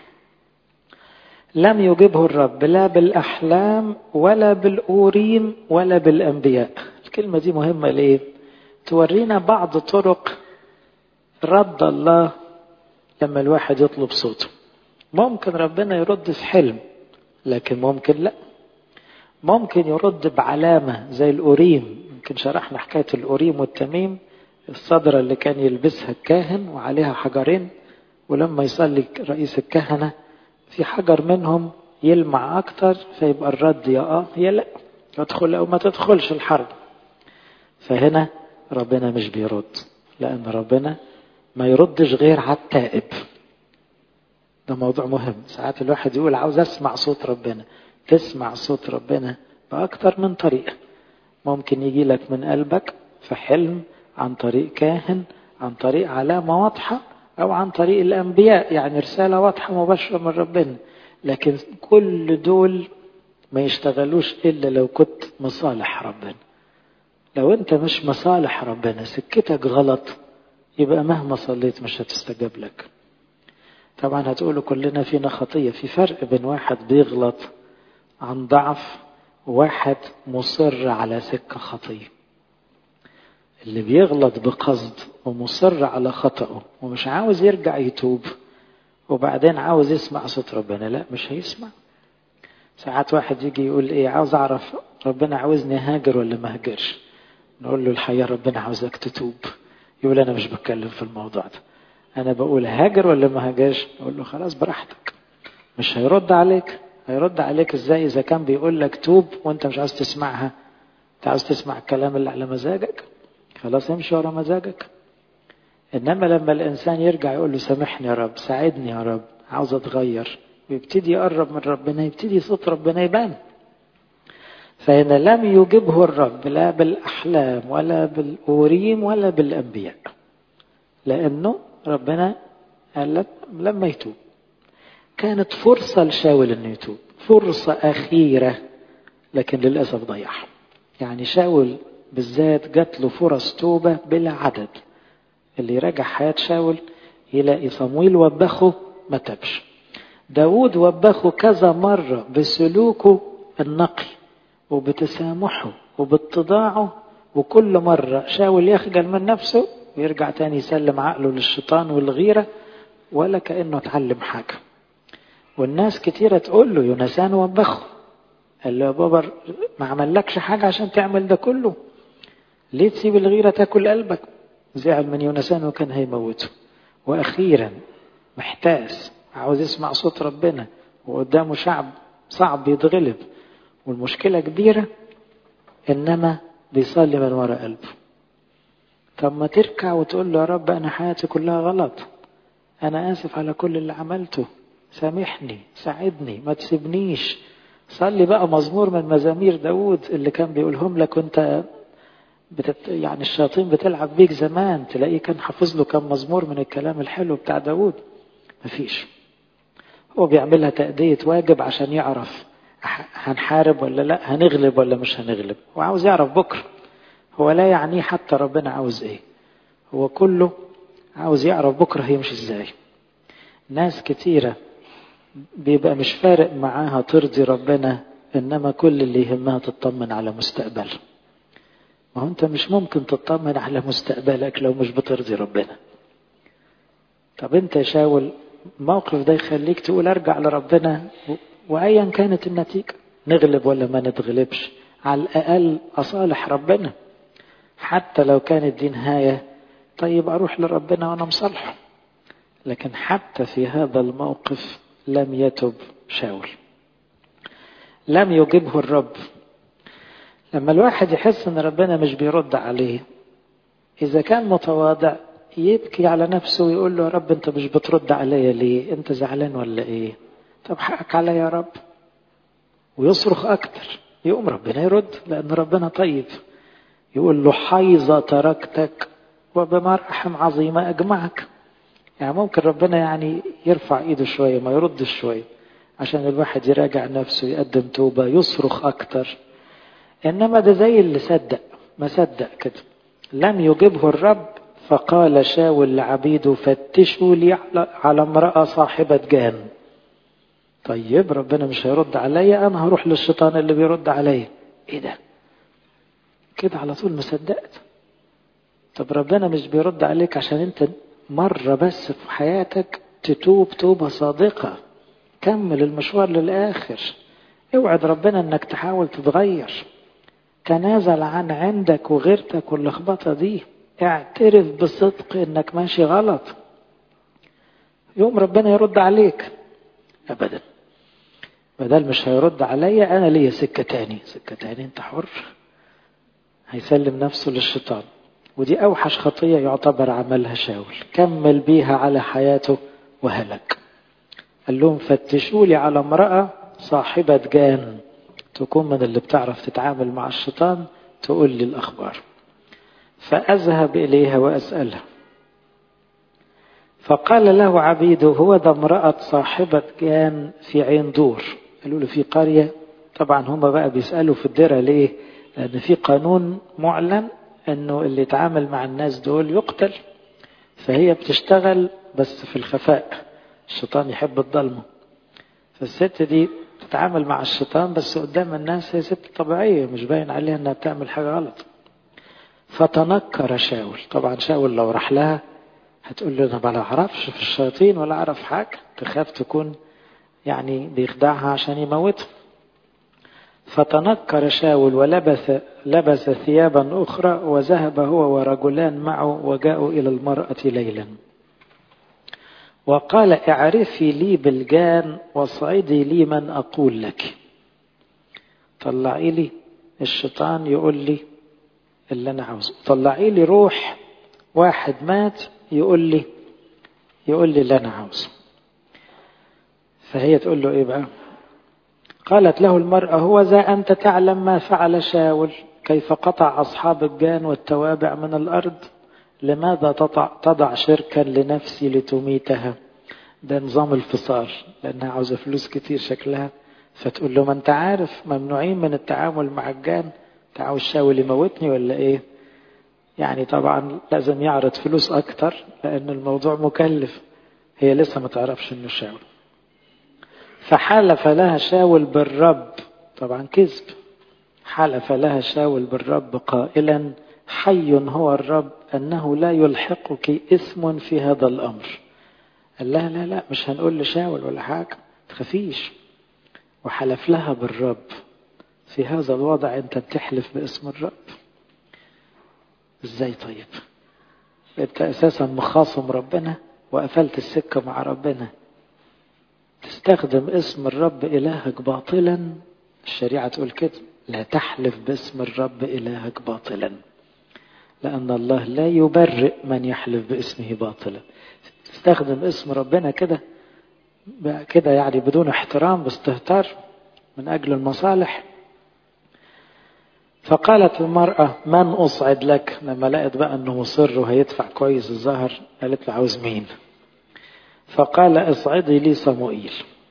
لم يجبه الرب لا بالاحلام ولا بالاوريم ولا بالانبياء. الكلمة دي مهمة ليه؟ تورينا بعض طرق رد الله لما الواحد يطلب صوته. ممكن ربنا يرد في حلم، لكن ممكن لا. ممكن يرد بعلامة زي الأوريم. يمكن شرحنا حكاية الأوريم والتميم، الصدرة اللي كان يلبسها الكاهن وعليها حجرين، ولما يصلي رئيس الكهنة في حجر منهم يلمع أكتر فيبقى الرد يا آه يا لا، تدخل أو ما تدخلش الحرب. فهنا ربنا مش بيرد، لأن ربنا ما يردش غير على التائب. ده موضوع مهم. ساعات الواحد يقول عاوز أسمع صوت ربنا. تسمع صوت ربنا بأكتر من طريقة. ممكن يجي لك من قلبك في حلم، عن طريق كاهن، عن طريق علامة واضحة، أو عن طريق الأنبياء، يعني رسالة واضحة مباشرة من ربنا. لكن كل دول ما يشتغلوش إلا لو كنت مصالح ربنا. لو أنت مش مصالح ربنا، سكتك غلط، يبقى مهما صليت مش هتستجاب لك. طبعا هتقولوا كلنا فينا خطية. في فرق بين واحد بيغلط عن ضعف وواحد مصر على سكة خطية. اللي بيغلط بقصد ومصر على خطأه ومش عاوز يرجع يتوب وبعدين عاوز يسمع صوت ربنا، لا مش هيسمع. ساعات واحد يجي يقول ايه، عاوز اعرف ربنا عاوزني هاجر ولا ما هاجرش. نقول له الحقيقة ربنا عاوزك تتوب. يقول انا مش بتكلم في الموضوع ده، انا بقول هاجر ولا ما هاجرش. نقول له خلاص براحتك. مش هيرد عليك. هيرد عليك ازاي اذا كان بيقول لك توب وانت مش عاوز تسمعها؟ انت عاوز تسمع الكلام اللي على مزاجك، خلاص امشي ورا مزاجك. انما لما الانسان يرجع يقول له سامحني يا رب، ساعدني يا رب، عاوز اتغير، ويبتدي يقرب من ربنا، يبتدي صوت ربنا يبان. فهنا لم يجبه الرب لا بالاحلام ولا بالاوريم ولا بالانبياء، لانه ربنا قال لك لما يتوب. كانت فرصة لشاول انه يتوب، فرصة اخيرة، لكن للاسف ضيعها. يعني شاول بالذات جات له فرص توبة بلا عدد. اللي يراجع حياة شاول يلاقي صمويل وبخه ما تبش، داود وبخه كذا مرة بسلوكه النقي وبتسامحه وباتضاعه، وكل مرة شاول يخجل من نفسه ويرجع تاني يسلم عقله للشيطان والغيرة ولا كأنه اتعلم حاجة. والناس كتيرة تقول له يونسان وبخه، قال له يا بابا ما عملكش حاجة عشان تعمل ده كله، ليه تسيب الغيرة تاكل قلبك؟ زعل من يونسان وكان هيموته. وأخيرا محتاس عاوز يسمع صوت ربنا وقدامه شعب صعب يتغلب والمشكلة كبيرة، إنما بيصلي من وراء قلبه. طب ما تركع وتقول له يا رب أنا حياتي كلها غلط، أنا آسف على كل اللي عملته، سامحني ساعدني ما تسيبنيش. صلي بقى مزمور من مزامير داود اللي كان بيقولهم لك وانت بتت... يعني الشياطين بتلعب بيك زمان، تلاقيه كان حافظ له كم مزمور من الكلام الحلو بتاع داود. مفيش، هو بيعملها تأدية واجب عشان يعرف هنحارب ولا لا، هنغلب ولا مش هنغلب، وعاوز يعرف بكرة. هو لا يعنيه حتى ربنا عاوز ايه، هو كله عاوز يعرف بكرة هيمشي ازاي. ناس كتيرة بيبقى مش فارق معاها ترضي ربنا، انما كل اللي يهمها تطمن على مستقبل. ما هو انت مش ممكن تطمن على مستقبلك لو مش بترضي ربنا. طب انت يا شاول الموقف ده يخليك تقول ارجع لربنا وايا كانت النتيجة، نغلب ولا ما نتغلبش، على الاقل اصالح ربنا حتى لو كانت دي نهاية. طيب اروح لربنا وانا مصالحه. لكن حتى في هذا الموقف لم يتب شاول، لم يجبه الرب. لما الواحد يحس ان ربنا مش بيرد عليه، اذا كان متواضع يبكي على نفسه ويقول له يا رب انت مش بترد عليا ليه، انت زعلان ولا ايه؟ طب حقك عليا يا رب. ويصرخ اكتر، يقوم ربنا يرد لان ربنا طيب. يقول له حيظة تركتك وبمرحم عظيمة اجمعك. يعني ممكن ربنا يعني يرفع ايده شوية ما يردش شوية عشان الواحد يراجع نفسه يقدم توبة يصرخ اكتر. انما ده زي اللي صدق ما صدق كده. لم يجبه الرب، فقال شاول لعبيده فتشوا لي على امرأة صاحبة جان. طيب ربنا مش هيرد عليا، انا هروح للشيطان اللي بيرد عليا. ايه ده كده على طول مصدقت؟ طب ربنا مش بيرد عليك عشان انت مرة بس في حياتك تتوب توبة صادقة، كمل المشوار للآخر، اوعد ربنا انك تحاول تتغير، تنازل عن عندك وغيرتك واللخبطة دي، اعترف بصدق انك ماشي غلط، يوم ربنا يرد عليك. ابدا، بدل مش هيرد عليا انا ليا سكة تاني. سكة تاني انت حر. هيسلم نفسه للشيطان، ودي اوحش خطية يعتبر عملها شاول، كمل بيها على حياته وهلك. قال لهم فتشوا لي على امرأة صاحبة جان، تكون من اللي بتعرف تتعامل مع الشيطان، تقول لي الأخبار. فأذهب إليها وأسألها. فقال له عبيده هو ذا امرأة صاحبة جان في عين دور. قالوا له في قرية. طبعا هم بقى بيسألوا في الدرة ليه؟ لأن في قانون معلن أنه اللي يتعامل مع الناس دول يقتل. فهي بتشتغل بس في الخفاء، الشيطان يحب الظلمة. فالست دي تتعامل مع الشيطان بس قدام الناس هي ست طبيعية، مش باين عليها انها بتعمل حاجة غلط. فتنكر شاول. طبعا شاول لو راح لها هتقول له انا ما اعرفش في الشياطين ولا اعرف حاجة، تخاف تكون يعني بيخدعها عشان يموتها. فتنكر شاول ولبس لبس ثيابا اخرى وذهب هو ورجلان معه وجاءوا الى المرأة ليلا. وقال اعرفي لي بالجان واصعدي لي من أقول لك. طلعي لي الشيطان يقول لي اللي أنا عاوزه، طلعي لي روح واحد مات يقول لي يقول لي اللي أنا عاوزه. فهي تقول له إيه بقى؟ قالت له المرأة هو ذا أنت تعلم ما فعل شاول، كيف قطع أصحاب الجان والتوابع من الأرض، لماذا تضع, تضع شركا لنفسي لتميتها؟ ده نظام الفصال، لأنها عاوزة فلوس كتير شكلها. فتقول له ما انت عارف ممنوعين من التعامل مع الجان، تعاوز شاول يموتني ولا ايه؟ يعني طبعا لازم يعرض فلوس اكتر لأن الموضوع مكلف. هي لسه ما تعرفش انه شاول. فحلف لها شاول بالرب، طبعا كذب، حلف لها شاول بالرب قائلا حي هو الرب أنه لا يلحقك إثم في هذا الأمر. قال لها لا لا مش هنقول لشاول ولا حاجة تخافيش، وحلف لها بالرب. في هذا الوضع أنت بتحلف باسم الرب إزاي؟ طيب أنت أساسا مخاصم ربنا وقفلت السكة مع ربنا، تستخدم اسم الرب إلهك باطلا. الشريعة تقول كده لا تحلف باسم الرب إلهك باطلا، لأن الله لا يبرئ من يحلف باسمه باطلا. تستخدم اسم ربنا كده كده يعني بدون احترام، باستهتار من أجل المصالح. فقالت المرأة من أصعد لك، لما لقت بقى أنه مصر وهيدفع كويس الظهر قالت له عاوز مين؟ فقال اصعدي لي صموئيل.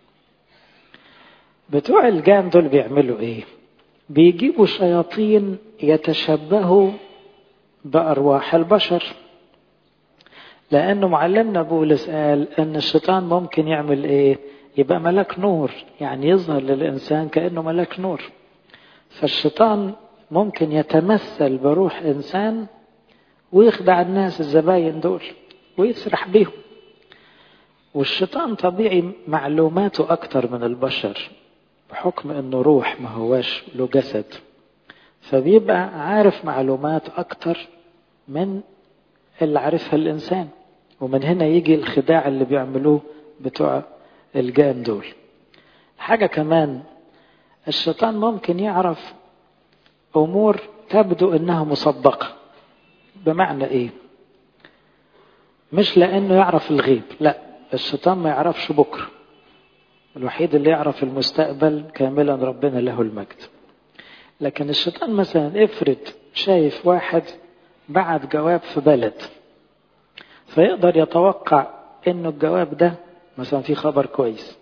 بتوع الجان دول بيعملوا ايه؟ بيجيبوا شياطين يتشبهوا بأرواح البشر، لأنه معلمنا بولس قال أن الشيطان ممكن يعمل ايه؟ يبقى ملاك نور، يعني يظهر للإنسان كأنه ملاك نور. فالشيطان ممكن يتمثل بروح إنسان ويخدع الناس الزباين دول ويسرح بيهم. والشيطان طبيعي معلوماته أكتر من البشر بحكم أنه روح ما هواش له جسد، فبيبقى عارف معلومات أكتر من اللي عارفها الإنسان. ومن هنا يجي الخداع اللي بيعملوه بتوع الجان دول. حاجة كمان، الشيطان ممكن يعرف أمور تبدو أنها مسبقة. بمعنى إيه؟ مش لأنه يعرف الغيب، لا، الشيطان ما يعرفش بكرة، الوحيد اللي يعرف المستقبل كاملا ربنا له المجد. لكن الشيطان مثلا افرض شايف واحد بعت جواب في بلد، فيقدر يتوقع انه الجواب ده مثلا فيه خبر كويس،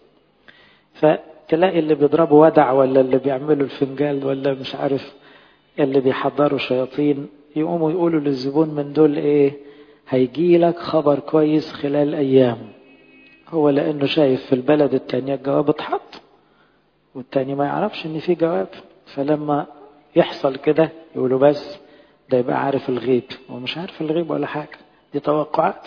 فتلاقي اللي بيضربوا ودع ولا اللي بيعملوا الفنجال ولا مش عارف اللي بيحضروا شياطين يقوموا يقولوا للزبون من دول ايه؟ هيجي لك خبر كويس خلال ايام. هو لانه شايف في البلد التانية الجواب اتحط والتاني ما يعرفش ان في جواب، فلما يحصل كده يقولوا بس ده يبقى عارف الغيب. هو مش عارف الغيب ولا حاجة، دي توقعات.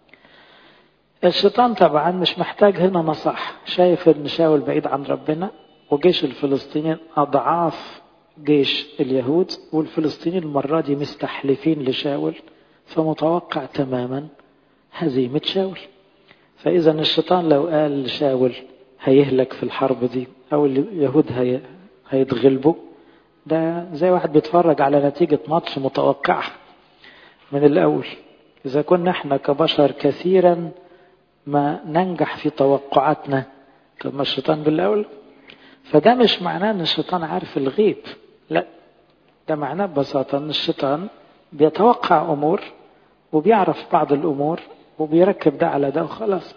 الشيطان طبعا مش محتاج هنا نصح، شايف ان شاول بعيد عن ربنا وجيش الفلسطينيين اضعاف جيش اليهود، والفلسطينيين المرة دي مستحلفين لشاول، فمتوقع تماما هزيمة شاول. فإذا الشيطان لو قال لشاول هيهلك في الحرب دي أو اليهود هي هيتغلبوا، ده زي واحد بيتفرج على نتيجة ماتش متوقع من الأول. إذا كنا احنا كبشر كثيرا ما ننجح في توقعاتنا، طب ما الشيطان بالأول. فده مش معناه أن الشيطان عارف الغيب، لا، ده معناه ببساطة أن الشيطان بيتوقع أمور وبيعرف بعض الأمور وبيركب ده على ده وخلاص.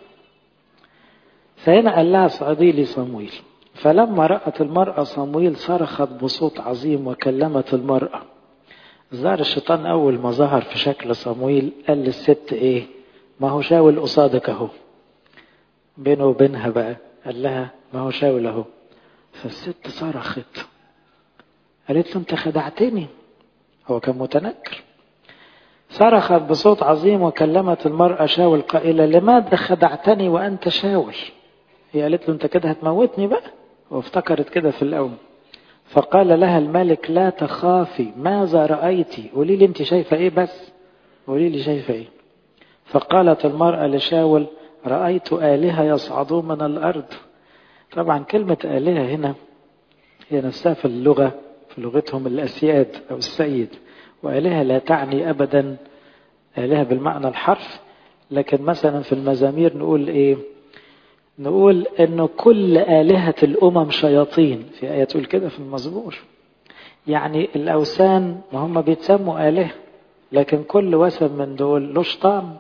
فهنا قال لها صعدي لي صمويل. فلما رأت المرأة صمويل صرخت بصوت عظيم وكلمت المرأة. ظهر الشيطان أول ما ظهر في شكل صمويل قال للست إيه؟ ما هو شاول قصادك أهو. بينه وبينها بقى قال لها ما هو شاول أهو. فالست صرخت قالت له أنت خدعتني. هو كان متنكر. صرخت بصوت عظيم وكلمت المرأة شاول قائلة لماذا خدعتني وأنت شاول؟ هي قالت له أنت كده هتموتني بقى، وافتكرت كده في الأول. فقال لها الملك لا تخافي، ماذا رأيتي؟ قولي لي أنت شايفة إيه بس، قولي لي شايفة إيه. فقالت المرأة لشاول رأيت آلهة يصعدون من الأرض. طبعا كلمة آلهة هنا هي نفسها في اللغة في لغتهم الأسياد أو السيد، وآلهة لا تعني أبدا آلهة بالمعنى الحرف، لكن مثلا في المزامير نقول إيه؟ نقول إنه كل آلهة الأمم شياطين، في آية تقول كده في المزمور. يعني الأوثان ما هم بيتسموا آلهة، لكن كل وثن من دول له شيطان.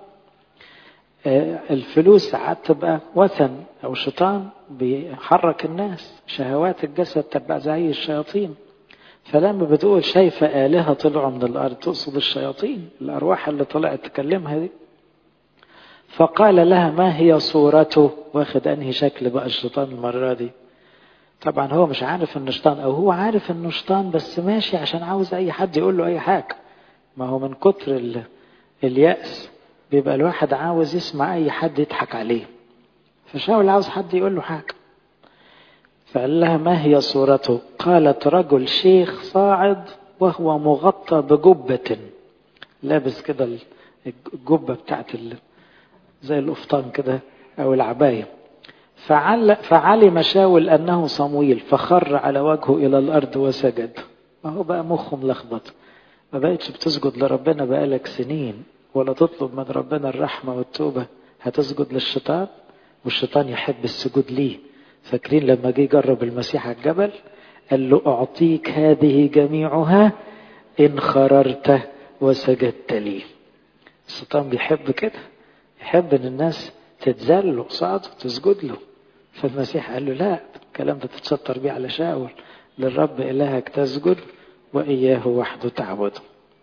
الفلوس ساعات تبقى وثن أو شيطان بيحرك الناس، شهوات الجسد تبقى زي الشياطين. فلما بتقول شايفة آلهة طلعوا من الأرض تقصد الشياطين، الأرواح اللي طلعت تكلمها دي. فقال لها ما هي صورته؟ واخد انهي شكل بقى الشيطان المرة دي؟ طبعا هو مش عارف انه شيطان، او هو عارف انه شيطان بس ماشي عشان عاوز اي حد يقول له اي حاجة. ما هو من كتر ال... اليأس بيبقى الواحد عاوز يسمع اي حد يضحك عليه، فشاول عاوز حد يقول له حاجة. فقال لها ما هي صورته؟ قالت رجل شيخ صاعد وهو مغطى بجبة، لابس كده الجبة بتاعت ال... زي القفطان كده او العباية. فعل... فعلم شاول انه صمويل فخر على وجهه الى الارض وسجد. ما هو بقى مخه ملخبط، ما بقتش بتسجد لربنا بقالك سنين ولا تطلب من ربنا الرحمة والتوبة، هتسجد للشيطان؟ والشيطان يحب السجود ليه. فاكرين لما جه يجرب المسيح على الجبل قال له أعطيك هذه جميعها إن خررت وسجدت لي. الشيطان بيحب كده، يحب ان الناس تتذل له قصاده وتسجد له. فالمسيح قال له لا، الكلام ده تتستر بيه على شاول، للرب إلهك تسجد وإياه وحده تعبد.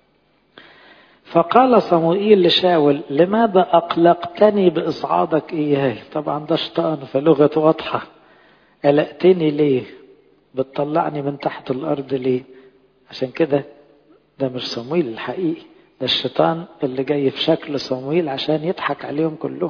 فقال صموئيل لشاول لماذا أقلقتني بإصعادك إياي؟ طبعا ده شيطان فلغة واضحة، قلقتني ليه؟ بتطلعني من تحت الأرض ليه؟ عشان كده ده مش صموئيل الحقيقي، ده الشيطان اللي جاي في شكل صموئيل عشان يضحك عليهم كلهم.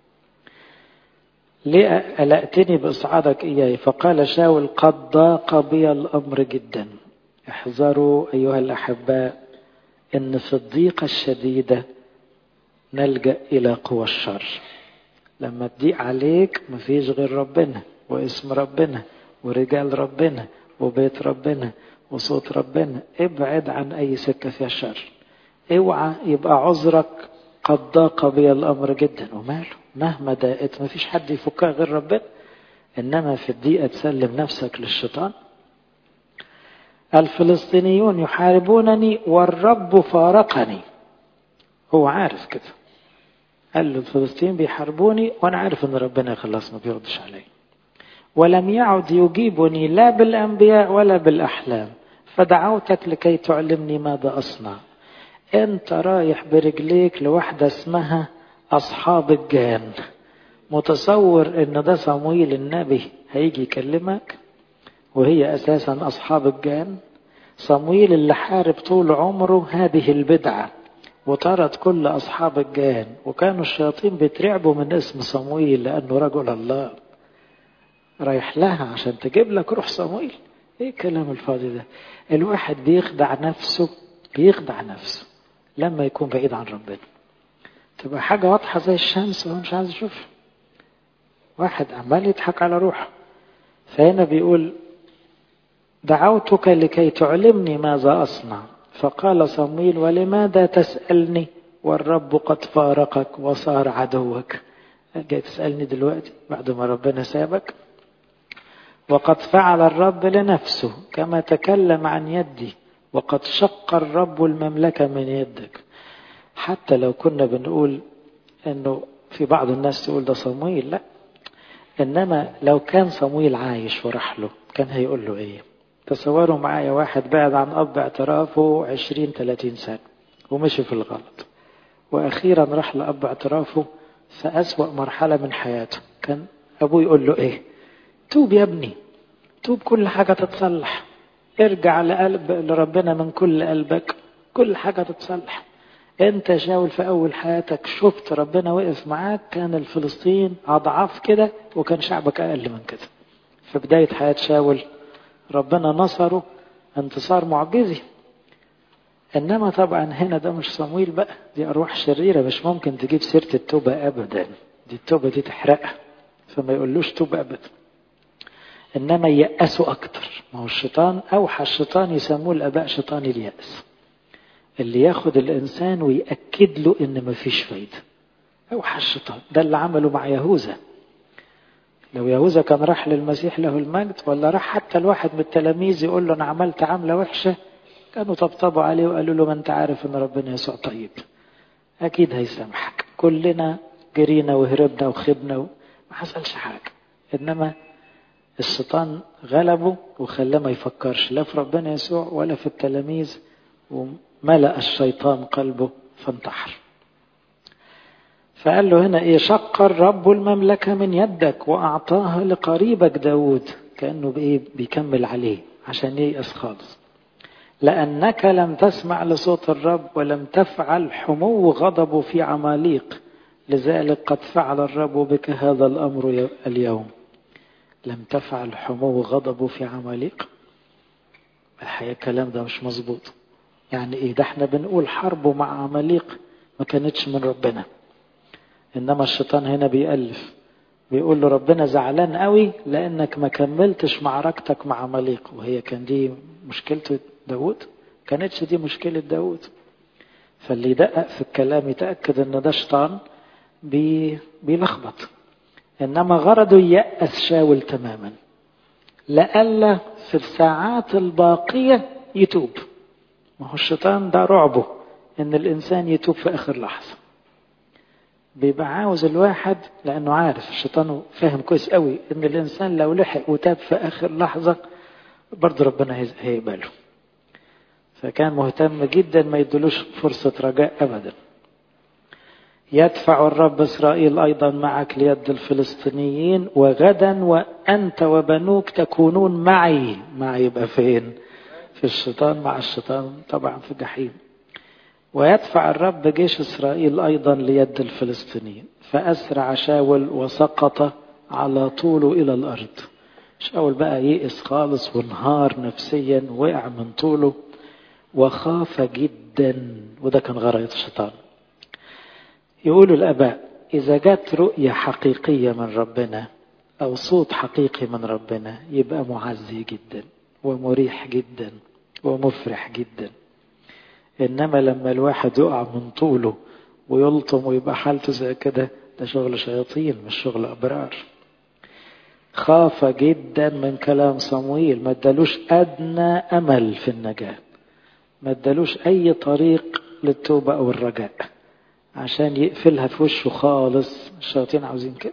ليه قلقتني بإصعادك إياي؟ فقال شاول قد ضاق بي الأمر جدا. احذروا أيها الأحباء إن في الضيقة الشديدة نلجأ إلى قوى الشر. لما تضيق عليك مفيش غير ربنا واسم ربنا ورجال ربنا وبيت ربنا وصوت ربنا، ابعد عن أي سكة فيها شر. اوعى يبقى عذرك قد ضاق بي الأمر جدا، وماله مهما ضاقت مفيش حد يفكها غير ربنا. إنما في الضيقة تسلم نفسك للشيطان. الفلسطينيون يحاربونني والرب فارقني. هو عارف كده، قال له الفلسطينيين بيحاربوني وانا عارف ان ربنا خلاص ما بيردش علي. ولم يعد يجيبني لا بالانبياء ولا بالاحلام، فدعوتك لكي تعلمني ماذا اصنع. انت رايح برجليك لواحدة اسمها اصحاب الجان، متصور ان ده صمويل النبي هيجي يكلمك؟ وهي اساسا اصحاب الجان. صمويل اللي حارب طول عمره هذه البدعة وطرد كل أصحاب الجان، وكانوا الشياطين بيترعبوا من اسم صمويل لأنه رجل الله. رايح لها عشان تجيب لك روح صمويل؟ ايه الكلام الفاضي ده؟ الواحد بيخدع نفسه، بيخدع نفسه لما يكون بعيد عن ربنا. تبقى حاجة واضحة زي الشمس وهو مش عايز يشوفها. واحد عمال يضحك على روحه. فهنا بيقول دعوتك لكي تعلمني ماذا أصنع. فقال صمويل ولماذا تسألني والرب قد فارقك وصار عدوك؟ جاي تسألني دلوقتي بعد ما ربنا سابك؟ وقد فعل الرب لنفسه كما تكلم عن يدي، وقد شق الرب المملكة من يدك. حتى لو كنا بنقول انه في بعض الناس تقول ده صمويل، لا، انما لو كان صمويل عايش وراح له كان هيقول له ايه؟ تصوروا معايا واحد بعد عن اب اعترافه عشرين ثلاثين سنة ومشي في الغلط، واخيرا راح لاب اعترافه في اسوأ مرحلة من حياته. كان ابوه يقول له ايه؟ توب يا ابني، توب كل حاجة تتصلح، ارجع لقلب لربنا من كل قلبك كل حاجة تتصلح. انت شاول في اول حياتك شفت ربنا وقف معاك، كان الفلسطين اضعاف كده وكان شعبك اقل من كده. في بداية حياة شاول ربنا نصره انتصار معجزي. انما طبعا هنا ده مش صمويل بقى، دي ارواح شريرة مش ممكن تجيب سيرة التوبة ابدا، دي التوبة دي تحرقها، فما يقولوش توب ابدا. انما يأسوا اكتر. ما هو الشيطان اوحى الشيطان يسموه الاباء شيطان اليأس، اللي ياخد الانسان ويأكد له ان مفيش فايدة. اوحى الشيطان ده اللي عمله مع يهوذا. لو يهوذا كان راح للمسيح له المجد، ولا راح حتى الواحد من التلاميذ يقول له انا عملت عملة وحشة، كانوا طبطبوا عليه وقالوا له ما انت عارف ان ربنا يسوع طيب اكيد هيسامحك. كلنا جرينا وهربنا وخبنا وما حصلش حاجة. انما الشيطان غلبه وخلاه ما يفكرش لا في ربنا يسوع ولا في التلاميذ، وملأ الشيطان قلبه فانتحر. فقال له هنا ايه؟ شق الرب المملكة من يدك واعطاها لقريبك داود. كأنه بايه بيكمل عليه عشان ييأس خالص. لأنك لم تسمع لصوت الرب ولم تفعل حمو غضبه في عماليق، لذلك قد فعل الرب بك هذا الأمر اليوم. لم تفعل حمو غضبه في عماليق. الحقيقة الكلام ده مش مظبوط. يعني ايه؟ ده احنا بنقول حربه مع عماليق ما كانتش من ربنا، انما الشيطان هنا بيألف، بيقول له ربنا زعلان قوي لانك ما كملتش معركتك مع عماليق. وهي كان دي مشكلة داود؟ كانتش دي مشكلة داود. فاللي يدقق في الكلام يتأكد ان ده شيطان بي بيلخبط. انما غرضه ييأس شاول تماما، لألا في الساعات الباقية يتوب. ما هو الشيطان ده رعبه ان الانسان يتوب في اخر لحظة. بيبقى عاوز الواحد، لانه عارف الشيطان فاهم كويس قوي ان الانسان لو لحق وتاب في اخر لحظة برضه ربنا هيقبله. فكان مهتم جدا ما يدلوش فرصة رجاء ابدا. يدفع الرب إسرائيل أيضا معك ليد الفلسطينيين، وغدا وأنت وبنوك تكونون معي. معي يبقى فين؟ في الشيطان، مع الشيطان طبعا في الجحيم. ويدفع الرب جيش إسرائيل أيضا ليد الفلسطينيين. فأسرع شاول وسقط على طوله إلى الأرض. شاول بقى يئس خالص وانهار نفسيا، وقع من طوله وخاف جدا. وده كان غرض الشيطان. يقولوا الآباء إذا جت رؤية حقيقية من ربنا أو صوت حقيقي من ربنا يبقى معزي جدا ومريح جدا ومفرح جدا. إنما لما الواحد يقع من طوله ويلطم ويبقى حالته زي كده، ده شغل شياطين مش شغل أبرار. خاف جدا من كلام صمويل، ما ادالوش أدنى أمل في النجاة، ما ادالوش أي طريق للتوبة أو الرجاء، عشان يقفلها في وشه خالص. الشياطين عاوزين كده.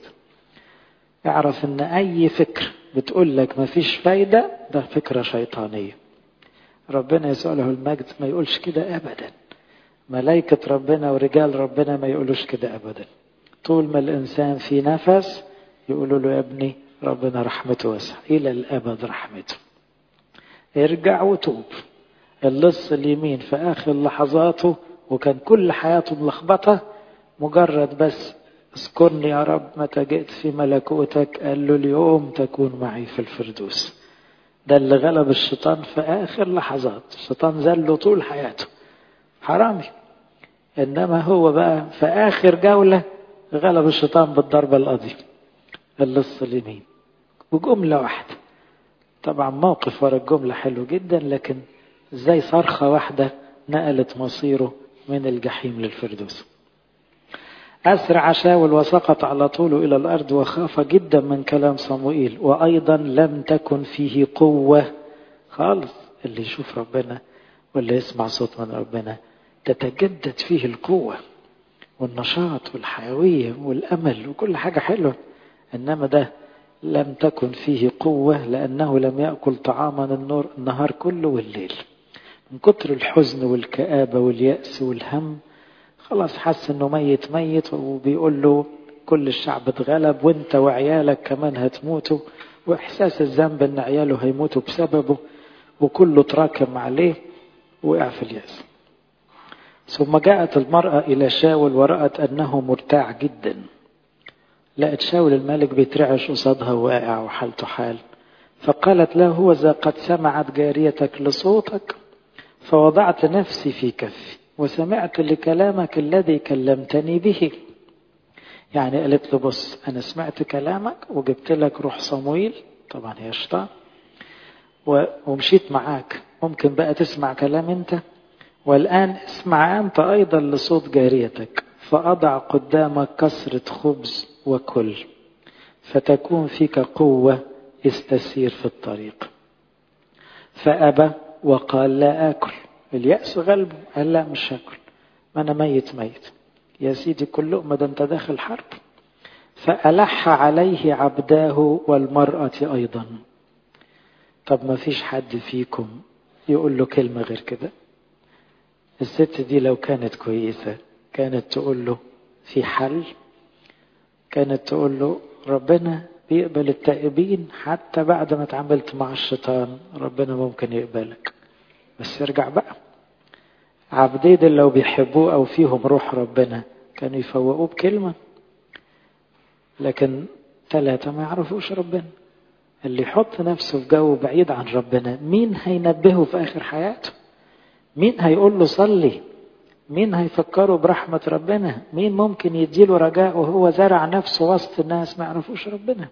اعرف ان اي فكر بتقول لك ما فيش فايدة ده فكرة شيطانية. ربنا يسوع له المجد ما يقولش كده ابدا. ملائكة ربنا ورجال ربنا ما يقولوش كده ابدا. طول ما الانسان في نفس يقولوا له يا ابني ربنا رحمته واسعة الى الابد رحمته، ارجع وتوب. اللص اليمين في اخر لحظاته وكان كل حياته ملخبطة، مجرد بس اذكرني يا رب متى جئت في ملكوتك، قال له اليوم تكون معي في الفردوس. ده اللي غلب الشيطان في آخر لحظات. الشيطان زله طول حياته حرامي، إنما هو بقى في آخر جولة غلب الشيطان بالضربة القاضية، اللص اليمين، وجملة واحدة. طبعا موقف ورا الجملة حلو جدا، لكن زي صرخة واحدة نقلت مصيره من الجحيم للفردوس. أسرع شاول وسقط على طوله إلى الأرض وخاف جدا من كلام صموئيل، وأيضا لم تكن فيه قوة خالص. اللي يشوف ربنا واللي يسمع صوت من ربنا تتجدد فيه القوة والنشاط والحيوية والأمل وكل حاجة حلوة. إنما ده لم تكن فيه قوة لأنه لم يأكل طعاما النور النهار كله والليل، من كتر الحزن والكآبة واليأس والهم. خلاص حس انه ميت ميت، وبيقول له كل الشعب اتغلب وانت وعيالك كمان هتموتوا، واحساس الذنب ان عياله هيموتوا بسببه، وكله تراكم عليه، وقع في اليأس. ثم جاءت المرأة الى شاول ورأت انه مرتاع جدا. لقت شاول الملك بيترعش قصادها واقع وحالته حال، فقالت له هو ذا قد سمعت جاريتك لصوتك فوضعت نفسي في كفي وسمعت لكلامك الذي كلمتني به. يعني قالت له بص أنا سمعت كلامك وجبت لك روح صمويل، طبعا هي شيطان، ومشيت معاك، ممكن بقى تسمع كلام انت، والآن اسمع أنت أيضا لصوت جاريتك، فأضع قدامك كسرة خبز وكل، فتكون فيك قوة استسير في الطريق. فأبى وقال لا آكل. اليأس غلبه، قال لا مش هاكل، ما أنا ميت ميت يا سيدي، كل لقمة ده أنت داخل حرب. فألح عليه عبداه والمرأة أيضا. طب ما فيش حد فيكم يقول له كلمة غير كده؟ الست دي لو كانت كويسة كانت تقول له في حل، كانت تقول له ربنا بيقبل التائبين حتى بعد ما اتعاملت مع الشيطان، ربنا ممكن يقبلك بس ارجع بقى. عبدين لو بيحبوه أو فيهم روح ربنا كانوا يفوقوه بكلمة، لكن ثلاثة ما يعرفوش ربنا. اللي يحط نفسه في جو بعيد عن ربنا مين هينبهه في آخر حياته؟ مين هيقول له صلي؟ مين هيفكره برحمة ربنا؟ مين ممكن يديله رجاء وهو زرع نفسه وسط الناس ما يعرفوش ربنا؟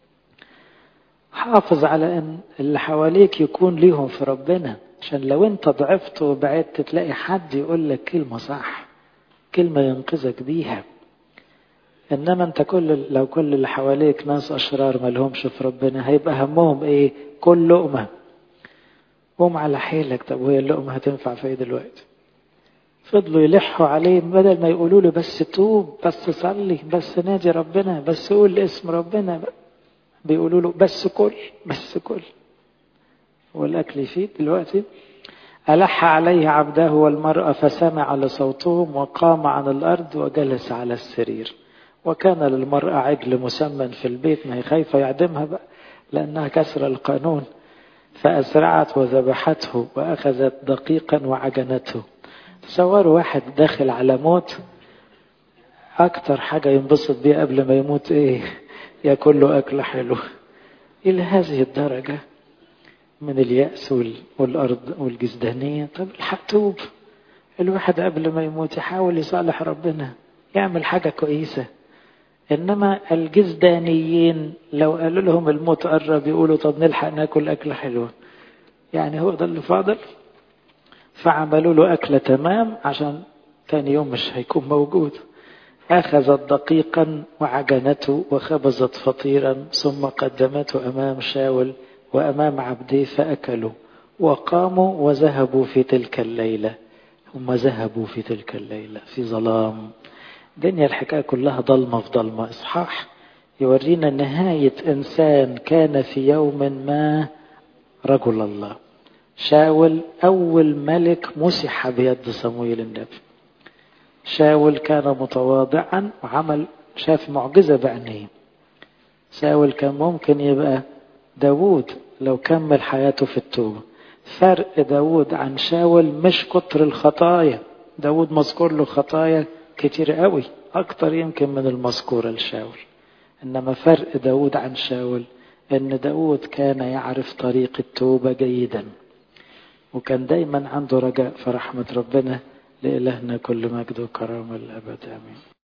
حافظ على ان اللي حواليك يكون ليهم في ربنا، عشان لو انت ضعفت وبعدت تلاقي حد يقول لك كلمة صح، كلمة ينقذك بيها. انما انت كل لو كل اللي حواليك ناس اشرار ما لهمش في ربنا، هيبقى همهم ايه؟ كل لقمة. قوم على حيلك. طب وهي اللقمة هتنفع في ايه دلوقتي؟ فضلوا يلحوا عليه بدل ما يقولوا له بس توب، بس صلي، بس نادي ربنا، بس قول اسم ربنا، بيقولوا له بس كل بس كل والأكل يفيد دلوقتي. ألح عليه عبده والمرأة فسمع لصوتهم وقام عن الأرض وجلس على السرير. وكان للمرأة عجل مسمن في البيت، ما هي خايفة يعدمها بقى لأنها كسر القانون، فأسرعت وذبحته وأخذت دقيقا وعجنته. تصوروا واحد داخل على موت، أكتر حاجة ينبسط بيها قبل ما يموت إيه؟ يأكل له أكل حلو. إلى هذه الدرجة من اليأس والأرض والجزدانية. طب الحق توب. الواحد قبل ما يموت يحاول يصالح ربنا، يعمل حاجة كويسة. إنما الجزدانيين لو قالوا لهم الموت قرب يقولوا طب نلحق ناكل أكل حلوة، يعني هو ده اللي فاضل. فعملوا له أكلة تمام عشان تاني يوم مش هيكون موجود. أخذت دقيقا وعجنته وخبزت فطيرا ثم قدمته أمام شاول وأمام عبديه فأكلوا وقاموا وذهبوا في تلك الليلة. هم ذهبوا في تلك الليلة في ظلام. دنيا الحكاية كلها ضلمة في ضلمة. إصحاح يورينا نهاية إنسان كان في يوم ما رجل الله. شاول أول ملك مسح بيد صمويل النبي. شاول كان متواضعا وعمل شاف معجزة بعينيه. شاول كان ممكن يبقى داود لو كمل حياته في التوبة. فرق داود عن شاول مش كتر الخطايا، داود مذكور له خطايا كتير قوي أكتر يمكن من المذكورة لشاول. إنما فرق داود عن شاول إن داود كان يعرف طريق التوبة جيدا، وكان دايما عنده رجاء في رحمة ربنا. لإلهنا كل مجد وكرامة للأبد آمين.